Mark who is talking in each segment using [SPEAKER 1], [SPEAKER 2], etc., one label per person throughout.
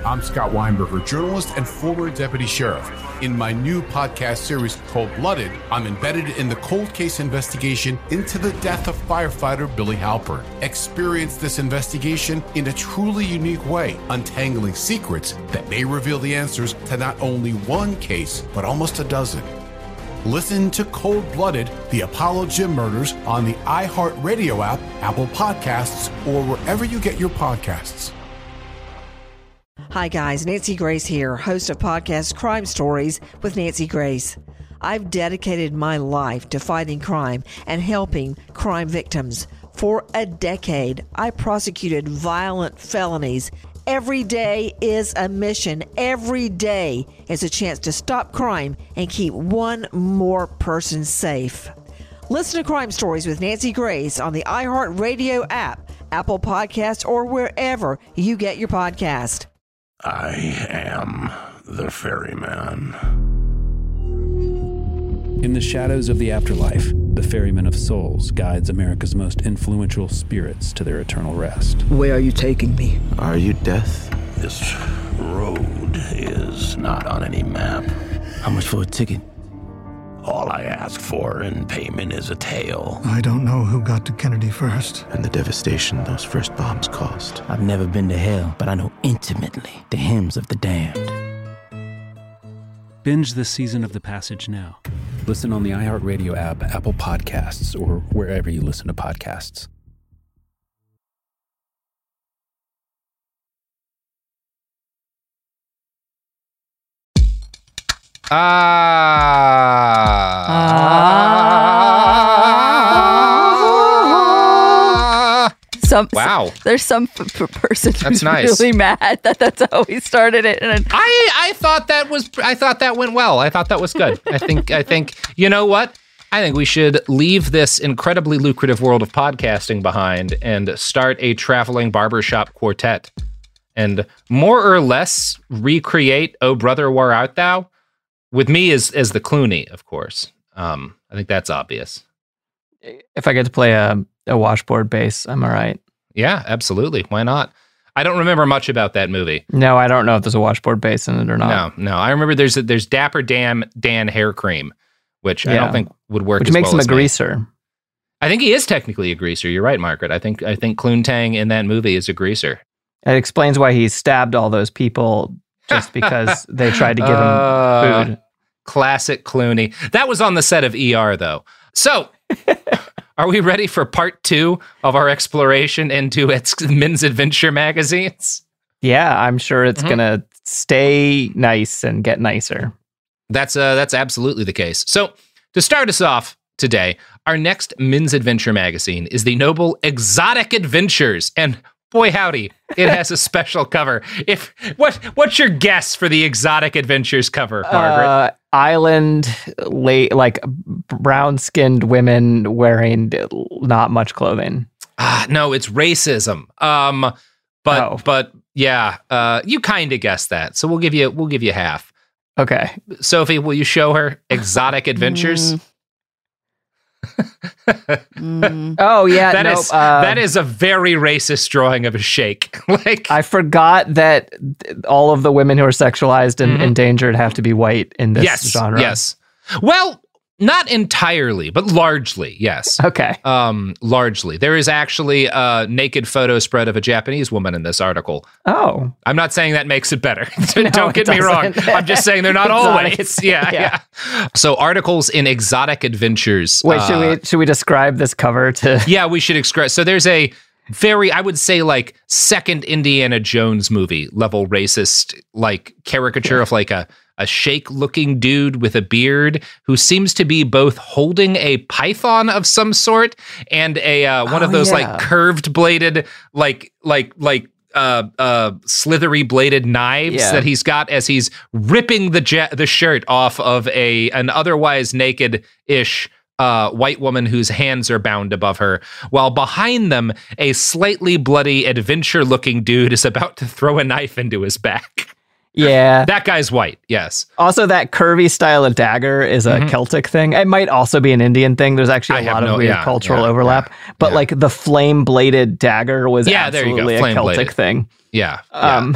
[SPEAKER 1] I'm Scott Weinberger, journalist and former deputy sheriff. In my new podcast series, Cold Blooded, I'm embedded in the cold case investigation into the death of firefighter Billy Halpern. Experience this investigation in a truly unique way, untangling secrets that may reveal the answers to not only one case, but almost a dozen. Listen to Cold Blooded, the Apollo Gym Murders on the iHeartRadio app, Apple Podcasts, or wherever you get your podcasts.
[SPEAKER 2] Hi guys, Nancy Grace here, host of podcast Crime Stories with Nancy Grace. I've dedicated my life to fighting crime and helping crime victims. For a decade, I prosecuted violent felonies. Every day is a mission. Every day is a chance to stop crime and keep one more person safe. Listen to Crime Stories with Nancy Grace on the iHeartRadio app, Apple Podcasts, or wherever you get your podcast.
[SPEAKER 3] I am the ferryman.
[SPEAKER 4] In the shadows of the afterlife, the Ferryman of Souls guides America's most influential spirits to their eternal rest.
[SPEAKER 5] Where are you taking me?
[SPEAKER 3] Are you death? This road is not on any map.
[SPEAKER 5] How much for a ticket?
[SPEAKER 3] All I ask for in payment is a tale.
[SPEAKER 6] I don't know who got to Kennedy first.
[SPEAKER 3] And the devastation those first bombs caused.
[SPEAKER 5] I've never been to hell, but I know intimately the hymns of the damned.
[SPEAKER 4] Binge this season of The Passage now. Listen on the iHeartRadio app, Apple Podcasts, or wherever you listen to podcasts.
[SPEAKER 7] Wow. There's some person who's
[SPEAKER 8] nice.
[SPEAKER 7] really mad that's how we started it. And
[SPEAKER 8] I thought that went well. I thought that was good. I think you know what? I think we should leave this incredibly lucrative world of podcasting behind and start a traveling barbershop quartet and more or less recreate Oh Brother, Where Art Thou? With me as the Clooney, of course. I think that's obvious.
[SPEAKER 7] if I get to play a washboard bass, I'm all right.
[SPEAKER 8] Yeah, absolutely. Why not? I don't remember much about that movie.
[SPEAKER 7] No, I don't know if there's a washboard bass in it or not.
[SPEAKER 8] No. I remember there's Dapper Dan hair cream, which I don't think would work.
[SPEAKER 7] Which
[SPEAKER 8] as
[SPEAKER 7] makes
[SPEAKER 8] well
[SPEAKER 7] him a
[SPEAKER 8] as
[SPEAKER 7] greaser.
[SPEAKER 8] I think he is technically a greaser. You're right, Margaret. I think Cluntang in that movie is a greaser.
[SPEAKER 7] It explains why he stabbed all those people just because they tried to give him food.
[SPEAKER 8] Classic Clooney. That was on the set of ER, though. So, are we ready for part 2 of our exploration into its men's adventure magazines?
[SPEAKER 7] Yeah, I'm sure it's going to stay nice and get nicer.
[SPEAKER 8] That's absolutely the case. So, to start us off today, our next men's adventure magazine is the noble Exotic Adventures, and boy howdy, it has a special cover. What's your guess for the Exotic Adventures cover, Margaret?
[SPEAKER 7] Island, like brown-skinned women wearing not much clothing.
[SPEAKER 8] No, it's racism. But yeah, you kind of guessed that. So we'll give you half.
[SPEAKER 7] Okay.
[SPEAKER 8] Sophie, will you show her Exotic Adventures?
[SPEAKER 7] Oh yeah,
[SPEAKER 8] that is a very racist drawing of a sheik. Like,
[SPEAKER 7] I forgot that all of the women who are sexualized and endangered have to be white in this genre.
[SPEAKER 8] Yes. Well, not entirely, but largely, yes.
[SPEAKER 7] Okay.
[SPEAKER 8] Largely. There is actually a naked photo spread of a Japanese woman in this article.
[SPEAKER 7] Oh.
[SPEAKER 8] I'm not saying that makes it better.
[SPEAKER 7] No,
[SPEAKER 8] Don't get me wrong. I'm just saying they're not always. Yeah. So articles in Exotic Adventures.
[SPEAKER 7] Wait, should we describe this cover to?
[SPEAKER 8] Yeah, we should describe. So there's a very, I would say, like second Indiana Jones movie level racist, like caricature of like a sheik-looking dude with a beard who seems to be both holding a python of some sort and a one of those like curved bladed slithery bladed knives that he's got as he's ripping the shirt off of an otherwise naked-ish white woman whose hands are bound above her, while behind them a slightly bloody adventure-looking dude is about to throw a knife into his back.
[SPEAKER 7] Yeah.
[SPEAKER 8] That guy's white, yes.
[SPEAKER 7] Also, that curvy style of dagger is a Celtic thing. It might also be an Indian thing. There's actually a lot of weird cultural overlap. But like the flame-bladed dagger was absolutely a Celtic thing.
[SPEAKER 8] Yeah.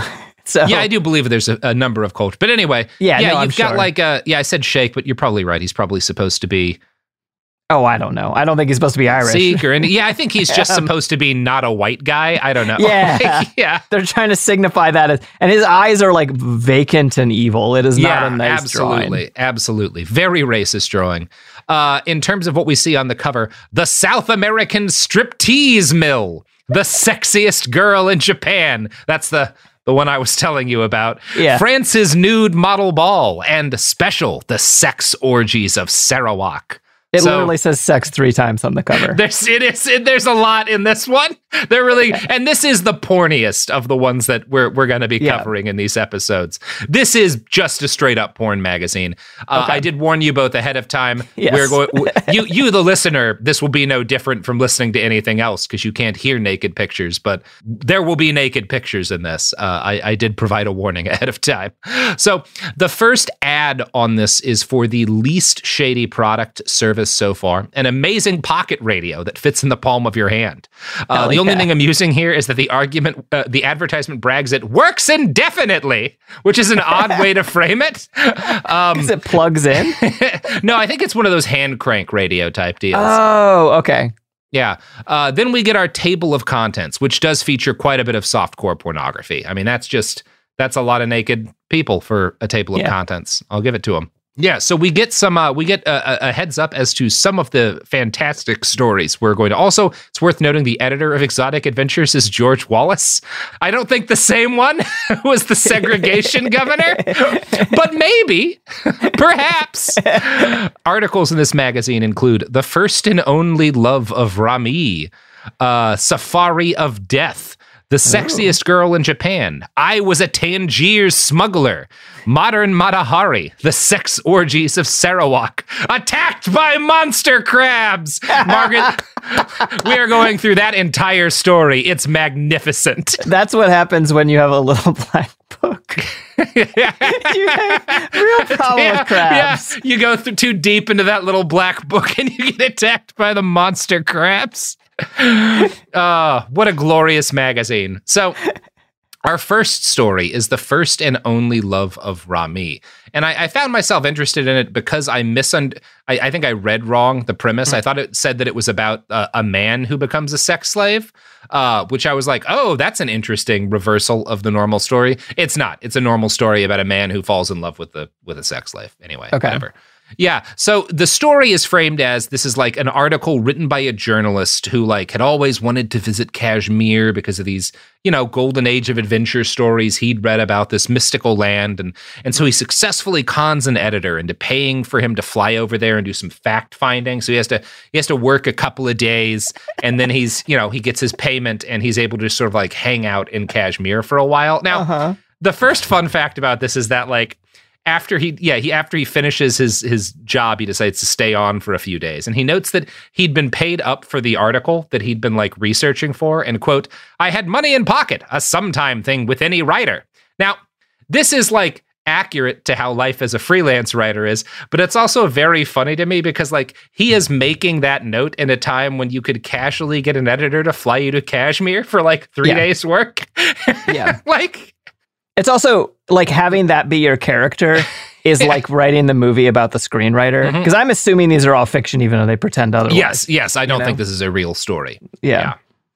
[SPEAKER 7] So
[SPEAKER 8] yeah, I do believe there's a number of cultures. But anyway, you've got like I said Sheikh, but you're probably right. He's probably supposed to be.
[SPEAKER 7] Oh, I don't know. I don't think he's supposed to be Irish.
[SPEAKER 8] Sikh or I think he's just supposed to be not a white guy. I don't know.
[SPEAKER 7] Yeah.
[SPEAKER 8] Yeah.
[SPEAKER 7] They're trying to signify that and his eyes are like vacant and evil. It is not a nice drawing.
[SPEAKER 8] Absolutely. Very racist drawing. In terms of what we see on the cover, the South American striptease mill, the sexiest girl in Japan. That's the one I was telling you about.
[SPEAKER 7] Yeah.
[SPEAKER 8] France's nude model ball and special, the sex orgies of Sarawak.
[SPEAKER 7] It literally says sex 3 times on the cover.
[SPEAKER 8] There's a lot in this one. They're really, and this is the porniest of the ones that we're going to be covering in these episodes. This is just a straight up porn magazine. I did warn you both ahead of time.
[SPEAKER 7] Yes.
[SPEAKER 8] We're going, you the listener, this will be no different from listening to anything else because you can't hear naked pictures, but there will be naked pictures in this. I did provide a warning ahead of time. So the first ad on this is for the least shady product service so far, an amazing pocket radio that fits in the palm of your hand. The only thing I'm using here is that the advertisement brags it works indefinitely, which is an odd way to frame it.
[SPEAKER 7] Because it plugs in?
[SPEAKER 8] No, I think it's one of those hand crank radio type deals.
[SPEAKER 7] Oh, okay.
[SPEAKER 8] Yeah. Then we get our table of contents, which does feature quite a bit of softcore pornography. I mean, that's a lot of naked people for a table of contents. I'll give it to them. Yeah, so we get a heads up as to some of the fantastic stories we're going to. Also, it's worth noting the editor of Exotic Adventures is George Wallace. I don't think the same one was the segregation governor, but maybe, perhaps. Articles in this magazine include The First and Only Love of Rami, Safari of Death, The Sexiest Girl in Japan, I Was a Tangier Smuggler, Modern Matahari, The Sex Orgies of Sarawak, Attacked by Monster Crabs. Margaret, we are going through that entire story. It's magnificent.
[SPEAKER 7] That's what happens when you have a little black book. You have real problem with crabs.
[SPEAKER 8] Yeah, you go too deep into that little black book and you get attacked by the monster crabs. What a glorious magazine. So our first story is The First and Only Love of Rami. And I found myself interested in it because I think I read wrong the premise. I thought it said that it was about a man who becomes a sex slave, which I was like, oh, that's an interesting reversal of the normal story. It's not. It's a normal story about a man who falls in love with a sex slave. Anyway, whatever. Yeah, so the story is framed as this is like an article written by a journalist who like had always wanted to visit Kashmir because of these, golden age of adventure stories he'd read about this mystical land. And so he successfully cons an editor into paying for him to fly over there and do some fact finding. So he has to work a couple of days and then he gets his payment and he's able to sort of like hang out in Kashmir for a while. Now, the first fun fact about this is that like, after he finishes his job, he decides to stay on for a few days. And he notes that he'd been paid up for the article that he'd been like researching for. And quote, I had money in pocket, a sometime thing with any writer. Now, this is like accurate to how life as a freelance writer is, but it's also very funny to me because like he is making that note in a time when you could casually get an editor to fly you to Kashmir for like 3 days work.
[SPEAKER 7] Yeah.
[SPEAKER 8] Like,
[SPEAKER 7] it's also like having that be your character is like writing the movie about the screenwriter. Because I'm assuming these are all fiction, even though they pretend otherwise.
[SPEAKER 8] Yes. I don't think this is a real story.
[SPEAKER 7] Yeah.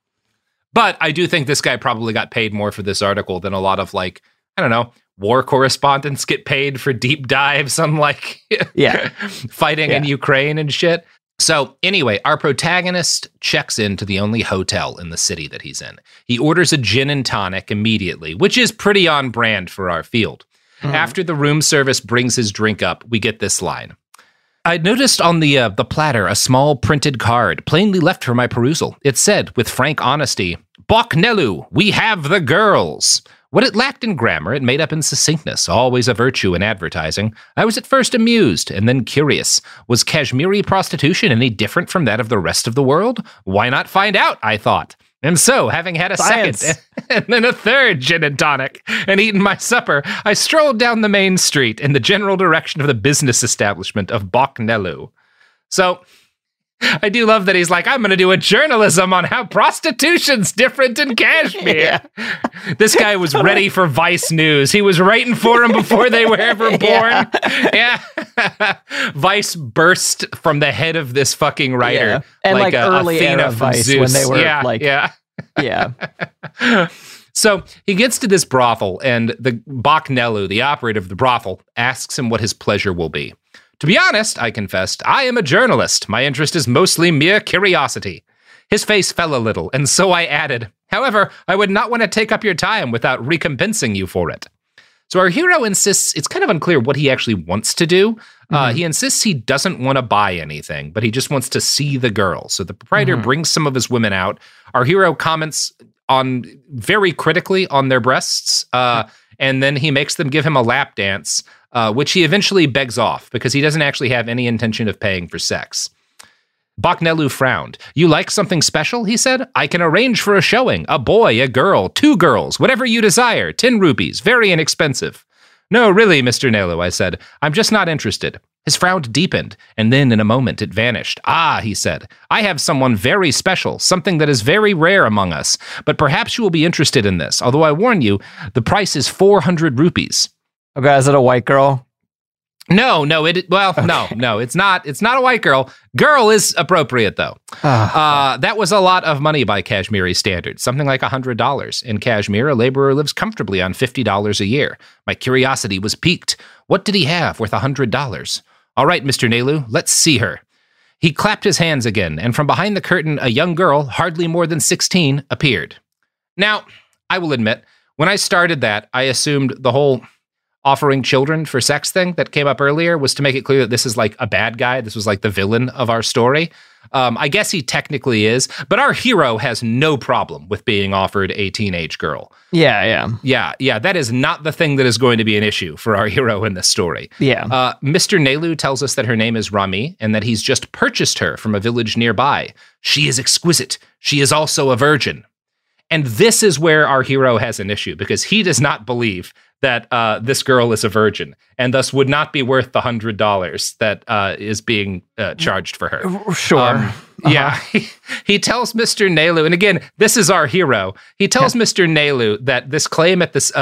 [SPEAKER 8] But I do think this guy probably got paid more for this article than a lot of like, I don't know, war correspondents get paid for deep dives on like fighting in Ukraine and shit. So anyway, our protagonist checks into the only hotel in the city that he's in. He orders a gin and tonic immediately, which is pretty on brand for our field. After the room service brings his drink up, we get this line. I'd noticed on the platter a small printed card, plainly left for my perusal. It said, with frank honesty, Boknelu, we have the girls. What it lacked in grammar, it made up in succinctness, always a virtue in advertising. I was at first amused and then curious. Was Kashmiri prostitution any different from that of the rest of the world? Why not find out, I thought. And so, having had a second and then a third gin and tonic and eaten my supper, I strolled down the main street in the general direction of the business establishment of Boknelu. So, I do love that he's like, I'm going to do a journalism on how prostitution's different in Kashmir. Yeah. This guy was ready for Vice News. He was writing for him before they were ever born. Yeah. Vice burst from the head of this fucking writer.
[SPEAKER 7] Yeah. And like early
[SPEAKER 8] Athena
[SPEAKER 7] era Vice
[SPEAKER 8] Zeus.
[SPEAKER 7] when they were
[SPEAKER 8] Yeah. So he gets to this brothel, and the Baknelu, the operative of the brothel, asks him what his pleasure will be. To be honest, I confessed, I am a journalist. My interest is mostly mere curiosity. His face fell a little, and so I added, however, I would not want to take up your time without recompensing you for it. So our hero insists, it's kind of unclear what he actually wants to do. He insists he doesn't want to buy anything, but he just wants to see the girl. So the proprietor brings some of his women out. Our hero comments on very critically on their breasts, and then he makes them give him a lap dance, which he eventually begs off because he doesn't actually have any intention of paying for sex. Baknelu frowned. You like something special, he said? I can arrange for a showing. A boy, a girl, 2 girls, whatever you desire. 10 rupees, very inexpensive. No, really, Mr. Nelu, I said. I'm just not interested. His frown deepened, and then in a moment it vanished. Ah, he said, I have someone very special, something that is very rare among us, but perhaps you will be interested in this, although I warn you, the price is 400 rupees.
[SPEAKER 7] Okay, is it a white girl?
[SPEAKER 8] No, it's not. It's not a white girl. Girl is appropriate, though. That was a lot of money by Kashmiri standards, something like $100. In Kashmir, a laborer lives comfortably on $50 a year. My curiosity was piqued. What did he have worth $100? All right, Mr. Nelu, let's see her. He clapped his hands again, and from behind the curtain, a young girl, hardly more than 16, appeared. Now, I will admit, when I started that, I assumed the whole offering children for sex thing that came up earlier was to make it clear that this is like a bad guy. This was like the villain of our story. I guess he technically is, but our hero has no problem with being offered a teenage girl. Yeah. That is not the thing that is going to be an issue for our hero in this story.
[SPEAKER 7] Yeah.
[SPEAKER 8] Mr. Nelu tells us that her name is Rami and that he's just purchased her from a village nearby. She is exquisite. She is also a virgin. And this is where our hero has an issue because he does not believe that this girl is a virgin and thus would not be worth the $100 that is being charged for her.
[SPEAKER 7] Sure.
[SPEAKER 8] Yeah. He tells Mr. Nelu, and again, this is our hero. He tells Mr. Nelu that this claim at this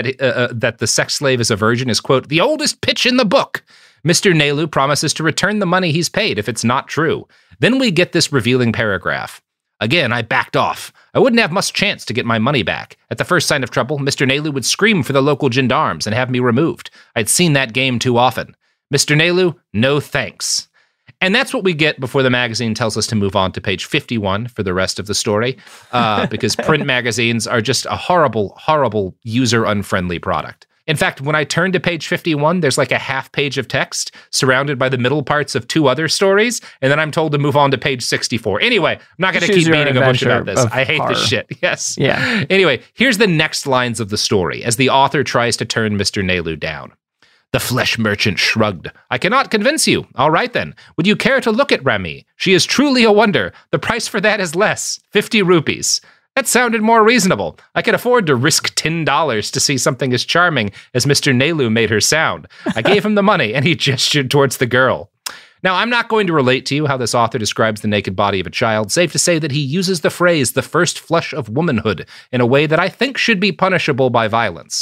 [SPEAKER 8] that the sex slave is a virgin is, quote, the oldest pitch in the book. Mr. Nelu promises to return the money he's paid if it's not true. Then we get this revealing paragraph. Again, I backed off. I wouldn't have much chance to get my money back. At the first sign of trouble, Mr. Nelu would scream for the local gendarmes and have me removed. I'd seen that game too often. Mr. Nelu, no thanks. And that's what we get before the magazine tells us to move on to page 51 for the rest of the story, because print magazines are just a horrible, horrible, user-unfriendly product. In fact, when I turn to page 51, there's like a half page of text surrounded by the middle parts of 2 other stories, and then I'm told to move on to page 64. Anyway, I'm not going to keep beating a bush about this. I hate this shit. Yes.
[SPEAKER 7] Yeah.
[SPEAKER 8] Anyway, here's the next lines of the story as the author tries to turn Mr. Nelu down. The flesh merchant shrugged. I cannot convince you. All right, then. Would you care to look at Rami? She is truly a wonder. The price for that is less, 50 rupees. That sounded more reasonable. I could afford to risk $10 to see something as charming as Mr. Nelu made her sound. I gave him the money, and he gestured towards the girl. Now, I'm not going to relate to you how this author describes the naked body of a child. Safe to say that he uses the phrase, the first flush of womanhood, in a way that I think should be punishable by violence.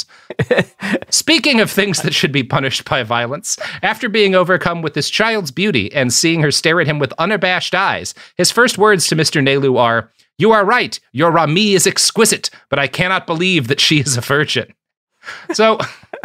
[SPEAKER 8] Speaking of things that should be punished by violence, after being overcome with this child's beauty and seeing her stare at him with unabashed eyes, his first words to Mr. Nelu are, "You are right, your Rami is exquisite, but I cannot believe that she is a virgin." So,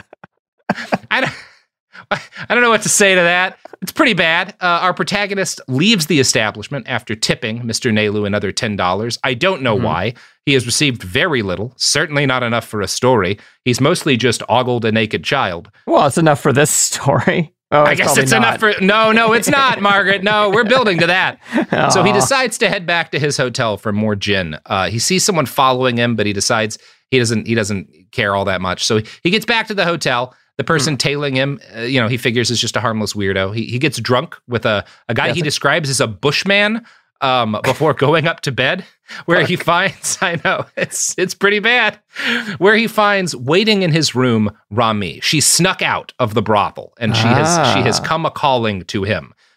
[SPEAKER 8] I don't know what to say to that. It's pretty bad. Our protagonist leaves the establishment after tipping Mr. Nelu another $10. I don't know why. He has received very little, certainly not enough for a story. He's mostly just ogled a naked child.
[SPEAKER 7] Well, it's enough for this story. Oh,
[SPEAKER 8] I guess it's enough for... No, it's not, Margaret. No, we're building to that. So he decides to head back to his hotel for more gin. He sees someone following him, but he decides he doesn't care all that much. So he gets back to the hotel. The person tailing him, he figures is just a harmless weirdo. He gets drunk with a guy he describes as a bushman before going up to bed, where he finds, I know, it's pretty bad, where he finds waiting in his room Rami. She snuck out of the brothel, and she has come a-calling to him.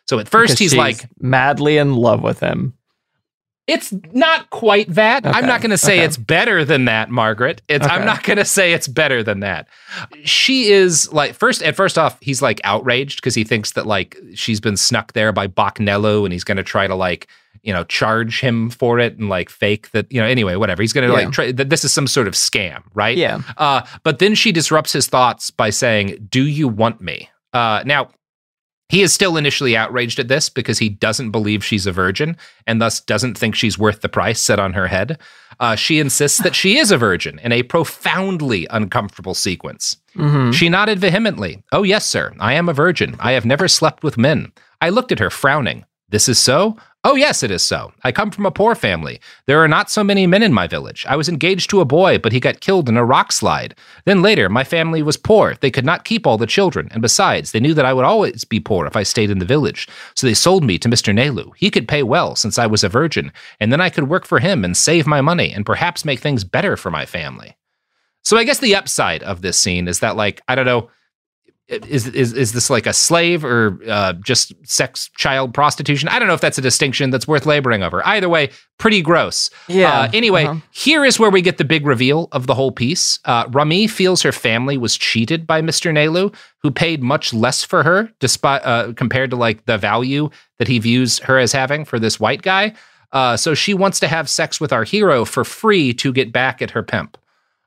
[SPEAKER 8] So at first he's
[SPEAKER 7] she's
[SPEAKER 8] like
[SPEAKER 7] madly in love with him.
[SPEAKER 8] It's not quite that.
[SPEAKER 7] Okay.
[SPEAKER 8] I'm not going to say it's better than that, Margaret.
[SPEAKER 7] Okay.
[SPEAKER 8] I'm not going to say it's better than that. She is like, first off, he's like outraged because he thinks that like she's been snuck there by Bacnello and he's going to try to like, charge him for it and like fake that, anyway, whatever. He's going to like try that this is some sort of scam, right?
[SPEAKER 7] Yeah.
[SPEAKER 8] But then she disrupts his thoughts by saying, "Do you want me?" Now, he is still initially outraged at this because he doesn't believe she's a virgin and thus doesn't think she's worth the price set on her head. She insists that she is a virgin in a profoundly uncomfortable sequence.
[SPEAKER 7] Mm-hmm.
[SPEAKER 8] She nodded vehemently. "Oh, yes, sir. I am a virgin. I have never slept with men." I looked at her, frowning. "This is so?" "Oh, yes, it is so. I come from a poor family. There are not so many men in my village. I was engaged to a boy, but he got killed in a rock slide. Then later, my family was poor. They could not keep all the children. And besides, they knew that I would always be poor if I stayed in the village. So they sold me to Mr. Nelu. He could pay well since I was a virgin. And then I could work for him and save my money and perhaps make things better for my family." So I guess the upside of this scene is that, like, I don't know, is this like a slave or just sex child prostitution? I don't know if that's a distinction that's worth laboring over. Either way, pretty gross.
[SPEAKER 7] Yeah.
[SPEAKER 8] Anyway, here is where we get the big reveal of the whole piece. Rami feels her family was cheated by Mr. Nelu, who paid much less for her, despite compared to like the value that he views her as having for this white guy. So she wants to have sex with our hero for free to get back at her pimp.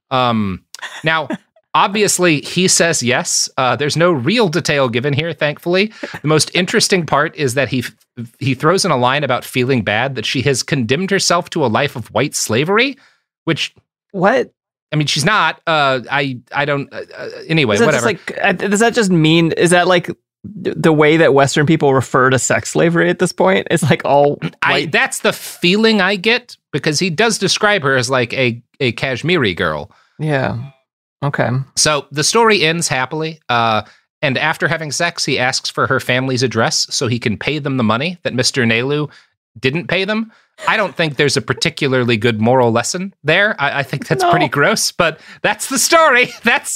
[SPEAKER 8] Now. Obviously, he says yes. There's no real detail given here, thankfully. The most interesting part is that he throws in a line about feeling bad that she has condemned herself to a life of white slavery, which...
[SPEAKER 7] What?
[SPEAKER 8] I mean, she's not. I don't... anyway, whatever.
[SPEAKER 7] Does that just mean... Is that like the way that Western people refer to sex slavery at this point? It's like all white?
[SPEAKER 8] That's the feeling I get, because he does describe her as like a Kashmiri girl.
[SPEAKER 7] Yeah. Okay.
[SPEAKER 8] So the story ends happily, and after having sex, he asks for her family's address so he can pay them the money that Mr. Nelu didn't pay them. I don't think there's a particularly good moral lesson there. I think that's pretty gross, but that's the story.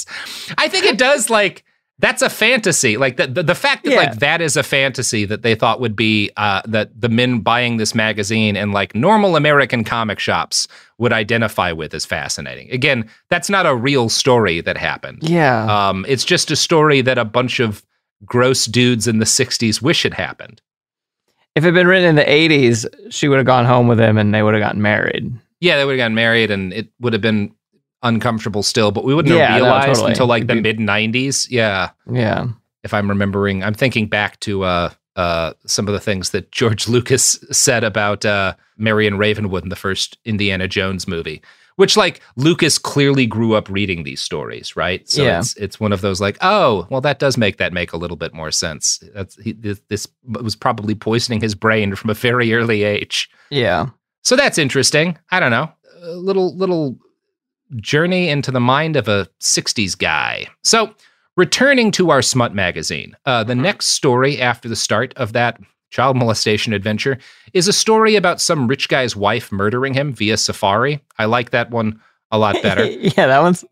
[SPEAKER 8] I think it does, like, that's a fantasy. Like the fact that like that is a fantasy that they thought would be that the men buying this magazine and like normal American comic shops would identify with is fascinating. Again, that's not a real story that happened.
[SPEAKER 7] Yeah.
[SPEAKER 8] It's just a story that a bunch of gross dudes in the 60s wish had happened.
[SPEAKER 7] If it had been written in the 80s, she would have gone home with him and they would have gotten married.
[SPEAKER 8] Yeah, they would have gotten married and it would have been uncomfortable still, but we wouldn't have realized until like the mid 90s. Yeah.
[SPEAKER 7] Yeah.
[SPEAKER 8] If I'm remembering, I'm thinking back to some of the things that George Lucas said about Marion Ravenwood in the first Indiana Jones movie, which like Lucas clearly grew up reading these stories, right? So it's one of those like, oh, well, that does make a little bit more sense. This was probably poisoning his brain from a very early age.
[SPEAKER 7] Yeah.
[SPEAKER 8] So that's interesting. I don't know. A little journey into the mind of a 60s guy. So returning to our smut magazine, the next story after the start of that child molestation adventure is a story about some rich guy's wife murdering him via safari. I like that one a lot better.
[SPEAKER 7] Yeah, that one's...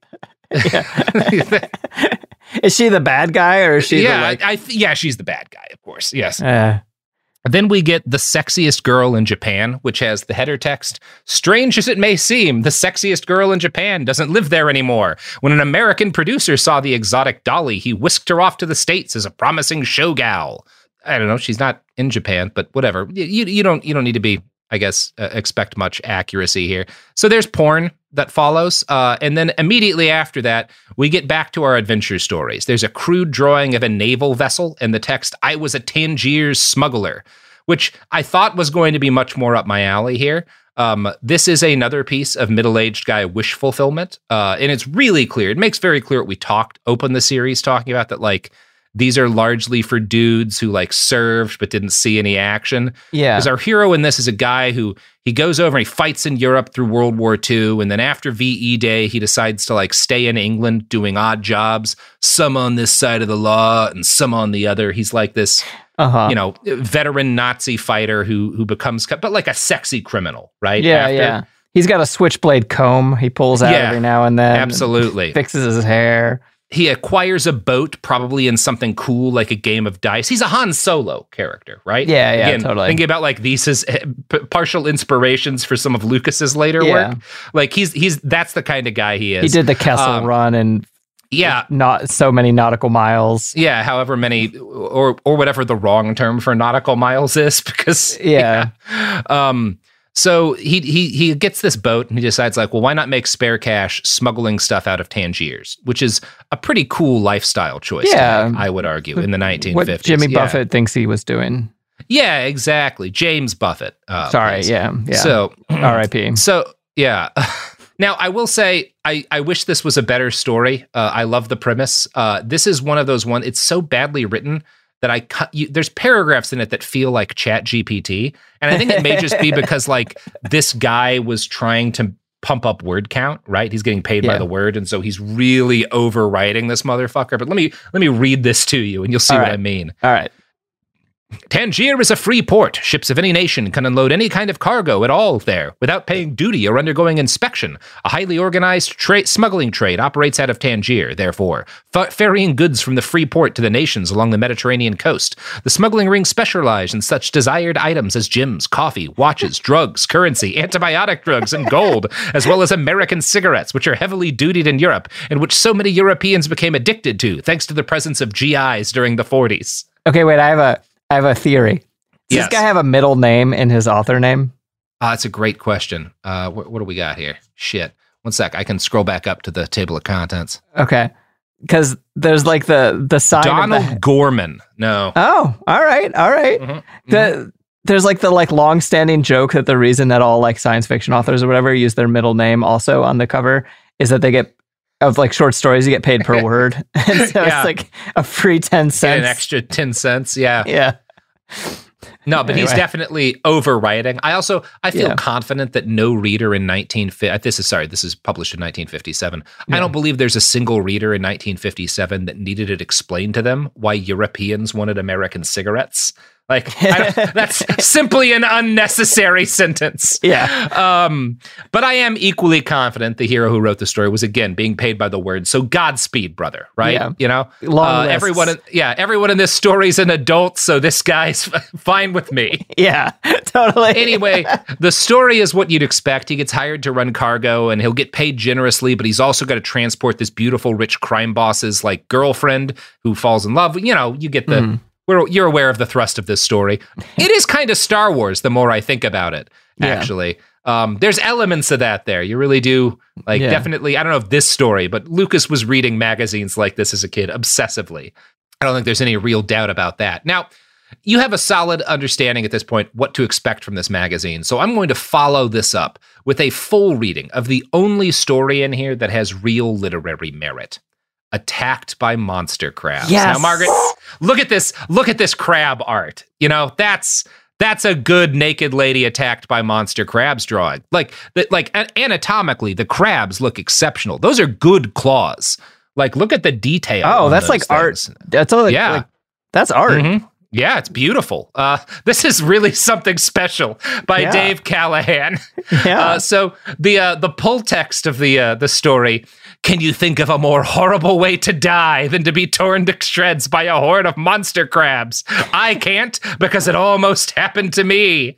[SPEAKER 7] Yeah. Is she the bad guy or is she
[SPEAKER 8] she's the bad guy, of course. Yes. Then we get The Sexiest Girl in Japan, which has the header text, "Strange as it may seem, the sexiest girl in Japan doesn't live there anymore. When an American producer saw the exotic dolly, he whisked her off to the States as a promising showgal." I don't know, she's not in Japan, but whatever. You don't need to be, I guess, expect much accuracy here. So there's porn that follows. And then immediately after that, we get back to our adventure stories. There's a crude drawing of a naval vessel and the text, "I was a Tangiers smuggler," which I thought was going to be much more up my alley here. This is another piece of middle-aged guy wish fulfillment. And it's really clear. It makes very clear what we opened the series talking about, that like, these are largely for dudes who like served but didn't see any action. Yeah. Because our hero in this is a guy who he goes over and he fights in Europe through World War II. And then after VE Day, he decides to like stay in England doing odd jobs, some on this side of the law and some on the other. He's like this, veteran Nazi fighter who becomes, but like a sexy criminal, right?
[SPEAKER 7] He's got a switchblade comb he pulls out every now and then.
[SPEAKER 8] Absolutely.
[SPEAKER 7] And fixes his hair.
[SPEAKER 8] He acquires a boat, probably in something cool like a game of dice. He's a Han Solo character, right?
[SPEAKER 7] Yeah,
[SPEAKER 8] Again,
[SPEAKER 7] totally.
[SPEAKER 8] Thinking about like these as partial inspirations for some of Lucas's later work. Like he's that's the kind of guy he is.
[SPEAKER 7] He did the Kessel Run and not so many nautical miles.
[SPEAKER 8] Yeah, however many or whatever the wrong term for nautical miles is, because so he gets this boat and he decides like, well, why not make spare cash smuggling stuff out of Tangiers, which is a pretty cool lifestyle choice.
[SPEAKER 7] Yeah,
[SPEAKER 8] I would argue in the 1950s.
[SPEAKER 7] What Jimmy Buffett thinks he was doing.
[SPEAKER 8] Yeah, exactly. James Buffett.
[SPEAKER 7] Sorry. Yeah.
[SPEAKER 8] So
[SPEAKER 7] R.I.P.
[SPEAKER 8] So yeah. Now, I will say, I wish this was a better story. I love the premise. This is one of those it's so badly written that there's paragraphs in it that feel like ChatGPT. And I think it may just be because like this guy was trying to pump up word count, right? He's getting paid by the word. And so he's really overwriting this motherfucker. But let me read this to you and you'll see what I mean.
[SPEAKER 7] All right.
[SPEAKER 8] Tangier is a free port. Ships of any nation can unload any kind of cargo at all there without paying duty or undergoing inspection. A highly organized smuggling trade operates out of Tangier, therefore, ferrying goods from the free port to the nations along the Mediterranean coast. The smuggling ring specialized in such desired items as gems, coffee, watches, drugs, currency, antibiotic drugs, and gold, as well as American cigarettes, which are heavily dutied in Europe, and which so many Europeans became addicted to, thanks to the presence of GIs during the 40s.
[SPEAKER 7] Okay, wait, I have a theory. Does this guy have a middle name in his author name?
[SPEAKER 8] That's a great question. What do we got here? Shit. One sec. I can scroll back up to the table of contents.
[SPEAKER 7] Okay. Because there's like the sign
[SPEAKER 8] Donald Gorman. No.
[SPEAKER 7] Oh, all right. Mm-hmm. There's like the long-standing joke that the reason that all like science fiction authors or whatever use their middle name also on the cover is that they get of like short stories, you get paid per word. And so it's like a free 10 cents.
[SPEAKER 8] An extra 10 cents. Yeah.
[SPEAKER 7] Yeah.
[SPEAKER 8] No, but he's definitely overwriting. I feel confident that no reader in 1950, this is published in 1957. Yeah. I don't believe there's a single reader in 1957 that needed it explained to them why Europeans wanted American cigarettes. Like, that's simply an unnecessary sentence.
[SPEAKER 7] Yeah.
[SPEAKER 8] But I am equally confident the hero who wrote the story was, again, being paid by the word. So Godspeed, brother, right?
[SPEAKER 7] Yeah.
[SPEAKER 8] You know?
[SPEAKER 7] Everyone
[SPEAKER 8] in this story's an adult, so this guy's fine with me.
[SPEAKER 7] Yeah, totally.
[SPEAKER 8] Anyway, the story is what you'd expect. He gets hired to run cargo, and he'll get paid generously, but he's also got to transport this beautiful, rich crime boss's, like, girlfriend who falls in love. You know, you get the... You're aware of the thrust of this story. It is kind of Star Wars the more I think about it, actually. There's elements of that there. You really do, definitely, I don't know if this story, but Lucas was reading magazines like this as a kid obsessively. I don't think there's any real doubt about that. Now, you have a solid understanding at this point what to expect from this magazine, so I'm going to follow this up with a full reading of the only story in here that has real literary merit. Attacked by monster crabs.
[SPEAKER 7] Yes.
[SPEAKER 8] Now, Margaret, look at this crab art. You know, that's a good naked lady attacked by monster crabs drawing. Like anatomically, the crabs look exceptional. Those are good claws. Like, look at the detail.
[SPEAKER 7] Oh, that's like things. Art. That's all. That's art.
[SPEAKER 8] Mm-hmm. Yeah, it's beautiful. This is really something special by Dave Callahan.
[SPEAKER 7] Yeah.
[SPEAKER 8] So the pull text of the story. Can you think of a more horrible way to die than to be torn to shreds by a horde of monster crabs? I can't, because it almost happened to me.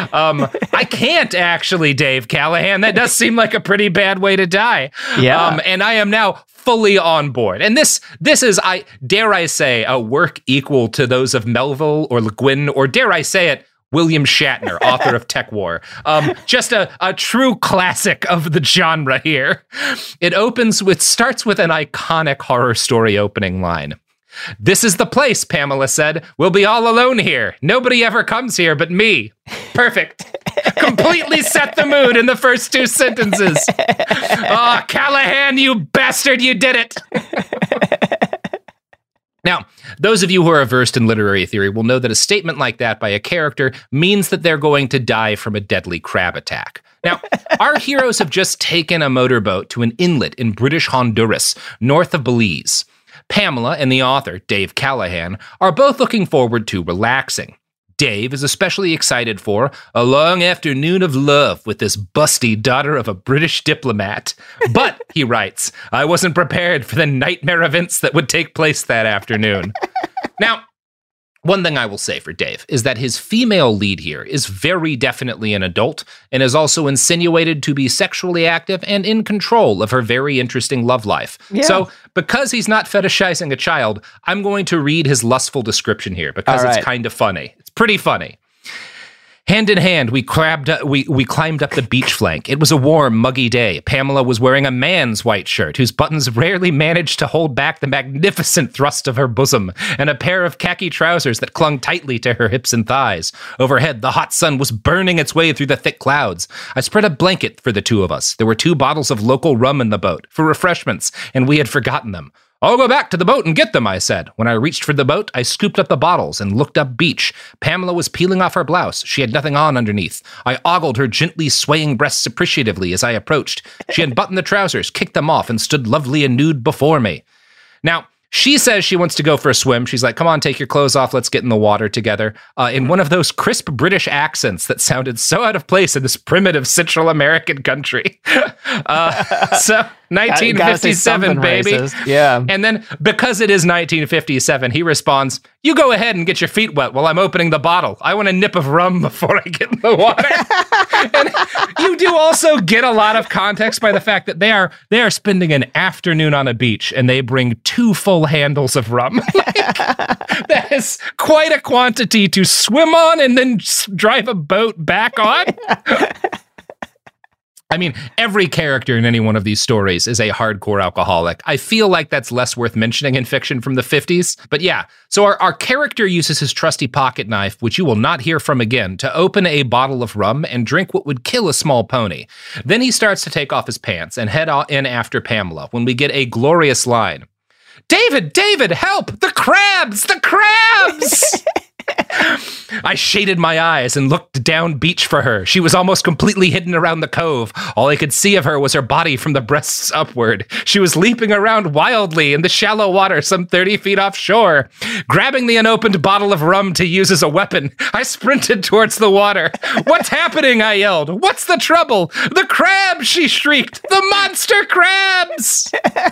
[SPEAKER 8] I can't actually, Dave Callahan. That does seem like a pretty bad way to die.
[SPEAKER 7] Yeah.
[SPEAKER 8] And I am now fully on board. And this is, dare I say, a work equal to those of Melville or Le Guin, or dare I say it, William Shatner, author of Tech War. Just a true classic of the genre here. It starts with an iconic horror story opening line. This is the place, Pamela said. We'll be all alone here. Nobody ever comes here but me. Perfect. Completely set the mood in the first two sentences. Oh, Callahan, you bastard, you did it. Now, those of you who are versed in literary theory will know that a statement like that by a character means that they're going to die from a deadly crab attack. Now, our heroes have just taken a motorboat to an inlet in British Honduras, north of Belize. Pamela and the author, Dave Callahan, are both looking forward to relaxing. Dave is especially excited for a long afternoon of love with this busty daughter of a British diplomat. But, he writes, I wasn't prepared for the nightmare events that would take place that afternoon. Now, one thing I will say for Dave is that his female lead here is very definitely an adult and is also insinuated to be sexually active and in control of her very interesting love life. Yeah. So because he's not fetishizing a child, I'm going to read his lustful description here because it's kind of funny. It's pretty funny. Hand in hand, we climbed up the beach flank. It was a warm, muggy day. Pamela was wearing a man's white shirt, whose buttons rarely managed to hold back the magnificent thrust of her bosom, and a pair of khaki trousers that clung tightly to her hips and thighs. Overhead, the hot sun was burning its way through the thick clouds. I spread a blanket for the two of us. There were 2 bottles of local rum in the boat, for refreshments, and we had forgotten them. I'll go back to the boat and get them, I said. When I reached for the boat, I scooped up the bottles and looked up beach. Pamela was peeling off her blouse. She had nothing on underneath. I ogled her gently swaying breasts appreciatively as I approached. She unbuttoned the trousers, kicked them off, and stood lovely and nude before me. Now, she says she wants to go for a swim. She's like, come on, take your clothes off. Let's get in the water together. In one of those crisp British accents that sounded so out of place in this primitive Central American country. So 1957, baby.
[SPEAKER 7] Racist. Yeah.
[SPEAKER 8] And then because it is 1957, he responds, you go ahead and get your feet wet while I'm opening the bottle. I want a nip of rum before I get in the water. And you do also get a lot of context by the fact that they are spending an afternoon on a beach and they bring 2 full handles of rum. That is quite a quantity to swim on and then drive a boat back on. I mean, every character in any one of these stories is a hardcore alcoholic. I feel like that's less worth mentioning in fiction from the 50s. But yeah, so our character uses his trusty pocket knife, which you will not hear from again, to open a bottle of rum and drink what would kill a small pony. Then he starts to take off his pants and head in after Pamela when we get a glorious line. David, help! The crabs! The crabs! I shaded my eyes and looked down beach for her. She was almost completely hidden around the cove. All I could see of her was her body from the breasts upward. She was leaping around wildly in the shallow water some 30 feet offshore. Grabbing the unopened bottle of rum to use as a weapon, I sprinted towards the water. What's happening? I yelled. What's the trouble? The crabs, she shrieked. The monster crabs!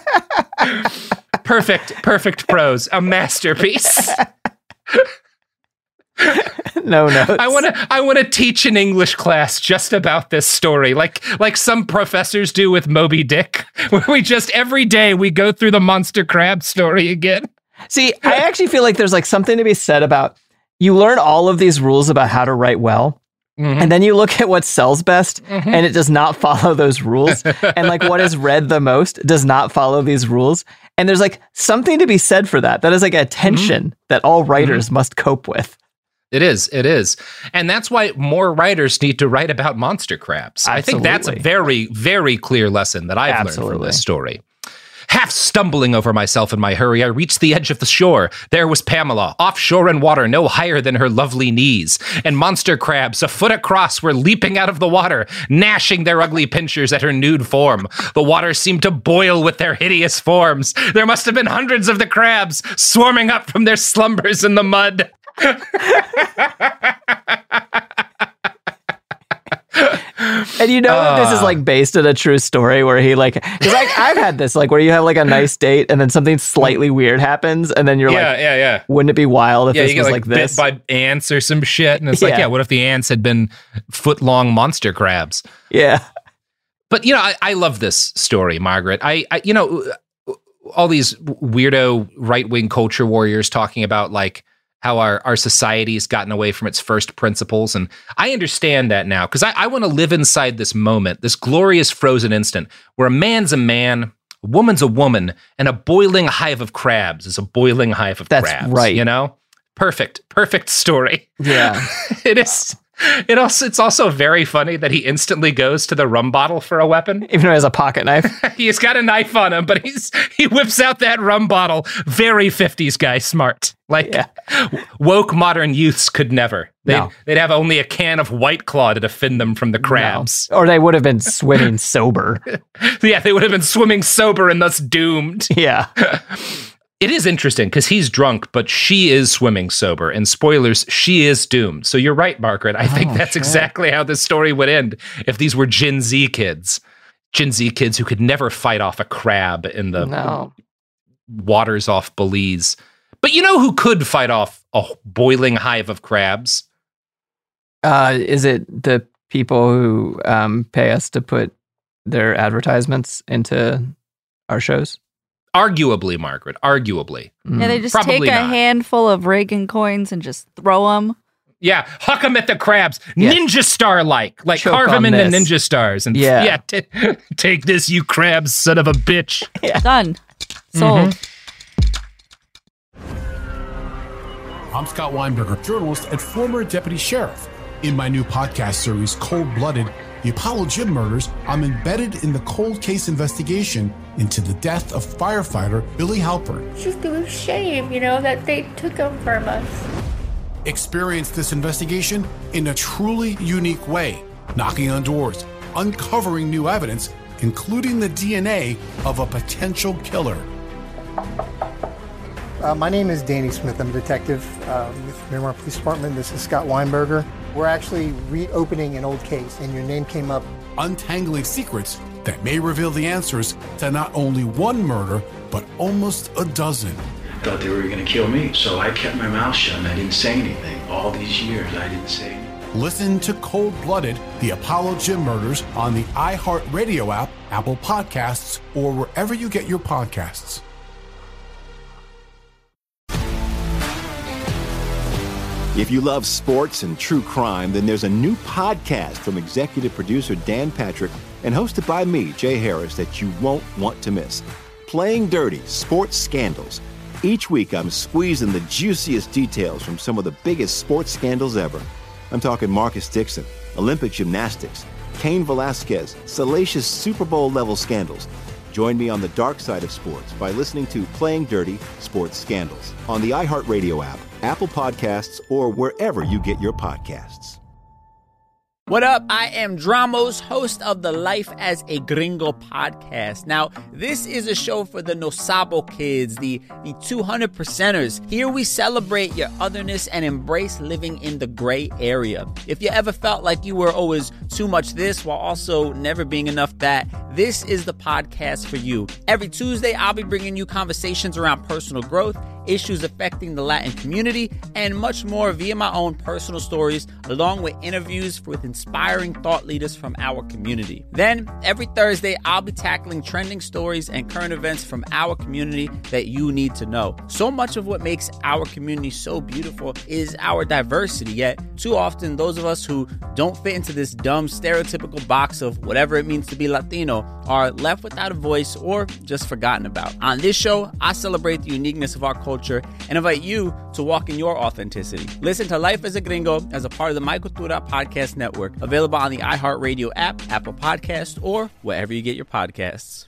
[SPEAKER 8] Perfect prose. A masterpiece.
[SPEAKER 7] No notes.
[SPEAKER 8] I want to teach an English class just about this story, like some professors do with Moby Dick, where we just every day we go through the monster crab story again.
[SPEAKER 7] See, I actually feel like there's like something to be said about you learn all of these rules about how to write well. Mm-hmm. And then you look at what sells best, and it does not follow those rules. And like what is read the most does not follow these rules. And there's like something to be said for that. That is like a tension that all writers must cope with.
[SPEAKER 8] It is. And that's why more writers need to write about monster crabs. Absolutely. I think that's a very, very clear lesson that I've learned from this story. Half stumbling over myself in my hurry, I reached the edge of the shore. There was Pamela, offshore in water no higher than her lovely knees. And monster crabs, a foot across, were leaping out of the water, gnashing their ugly pincers at her nude form. The water seemed to boil with their hideous forms. There must have been hundreds of the crabs swarming up from their slumbers in the mud.
[SPEAKER 7] And you know this is like based on a true story where he like, because like I've had this like where you have like a nice date and then something slightly weird happens and then you're like, wouldn't it be wild if this
[SPEAKER 8] you get,
[SPEAKER 7] was
[SPEAKER 8] like
[SPEAKER 7] this?
[SPEAKER 8] Bit by ants or some shit, and it's like, what if the ants had been foot-long monster crabs?
[SPEAKER 7] Yeah.
[SPEAKER 8] But you know, I love this story, Margaret. I you know, all these weirdo right-wing culture warriors talking about like how our society's gotten away from its first principles. And I understand that now because I want to live inside this moment, this glorious frozen instant where a man's a man, a woman's a woman, and a boiling hive of crabs is a boiling hive of crabs. That's right. You know? Perfect story.
[SPEAKER 7] Yeah.
[SPEAKER 8] It is. It's also very funny that he instantly goes to the rum bottle for a weapon.
[SPEAKER 7] Even though he has a pocket knife.
[SPEAKER 8] He's got a knife on him, but he whips out that rum bottle. Very 50s guy smart. Like woke modern youths could never. They'd have only a can of White Claw to defend them from the crabs.
[SPEAKER 7] No. Or they would have been swimming sober.
[SPEAKER 8] Yeah, they would have been swimming sober and thus doomed.
[SPEAKER 7] Yeah.
[SPEAKER 8] It is interesting because he's drunk, but she is swimming sober. And spoilers, she is doomed. So you're right, Margaret. I think that's exactly how this story would end if these were Gen Z kids. Gen Z kids who could never fight off a crab in the waters off Belize. But you know who could fight off a boiling hive of crabs?
[SPEAKER 7] Is it the people who pay us to put their advertisements into our shows?
[SPEAKER 8] Arguably, Margaret. Arguably.
[SPEAKER 9] Yeah, they just
[SPEAKER 8] Probably
[SPEAKER 9] take a
[SPEAKER 8] not.
[SPEAKER 9] handful of Reagan coins and just throw them.
[SPEAKER 8] Yeah, huck them at the crabs.
[SPEAKER 7] Yeah.
[SPEAKER 8] Ninja star-like. Like
[SPEAKER 7] Choke
[SPEAKER 8] carve them
[SPEAKER 7] on
[SPEAKER 8] into
[SPEAKER 7] this.
[SPEAKER 8] ninja stars. And take this, you crabs, son of a bitch.
[SPEAKER 9] Done. Sold.
[SPEAKER 1] I'm Scott Weinberger, journalist and former deputy sheriff. In my new podcast series, Cold Blooded, The Apollo Gym Murders, I'm embedded in the cold case investigation into the death of firefighter Billy Halpern.
[SPEAKER 10] It's just a shame, that they took him from us.
[SPEAKER 1] Experience this investigation in a truly unique way, knocking on doors, uncovering new evidence, including the DNA of a potential killer.
[SPEAKER 11] My name is Danny Smith. I'm a detective with Miramar Police Department. This is Scott Weinberger. We're actually reopening an old case, and your name came up.
[SPEAKER 1] Untangling secrets that may reveal the answers to not only one murder, but almost a dozen.
[SPEAKER 12] Thought they were going to kill me, so I kept my mouth shut and I didn't say anything. All these years, I didn't say anything.
[SPEAKER 1] Listen to Cold Blooded, The Apollo Gym Murders on the iHeartRadio app, Apple Podcasts, or wherever you get your podcasts.
[SPEAKER 13] If you love sports and true crime, then there's a new podcast from executive producer Dan Patrick and hosted by me, Jay Harris, that you won't want to miss. Playing Dirty: Sports Scandals. Each week, I'm squeezing the juiciest details from some of the biggest sports scandals ever. I'm talking Marcus Dixon, Olympic gymnastics, Cain Velasquez, salacious Super Bowl-level scandals. Join me on the dark side of sports by listening to Playing Dirty: Sports Scandals on the iHeartRadio app, Apple Podcasts, or wherever you get your podcasts.
[SPEAKER 14] What up? I am Dramos, host of the Life as a Gringo podcast. Now, this is a show for the No Sabo kids, the 200%ers. Here we celebrate your otherness and embrace living in the gray area. If you ever felt like you were always too much this while also never being enough that, this is the podcast for you. Every Tuesday, I'll be bringing you conversations around personal growth, issues affecting the Latin community, and much more via my own personal stories, along with interviews with inspiring thought leaders from our community. Then, every Thursday, I'll be tackling trending stories and current events from our community that you need to know. So much of what makes our community so beautiful is our diversity, yet too often those of us who don't fit into this dumb stereotypical box of whatever it means to be Latino are left without a voice or just forgotten about. On this show, I celebrate the uniqueness of our culture and invite you to walk in your authenticity. Listen to Life as a Gringo as a part of the My Cultura Podcast Network, available on the iHeartRadio app, Apple Podcasts, or wherever you get your podcasts.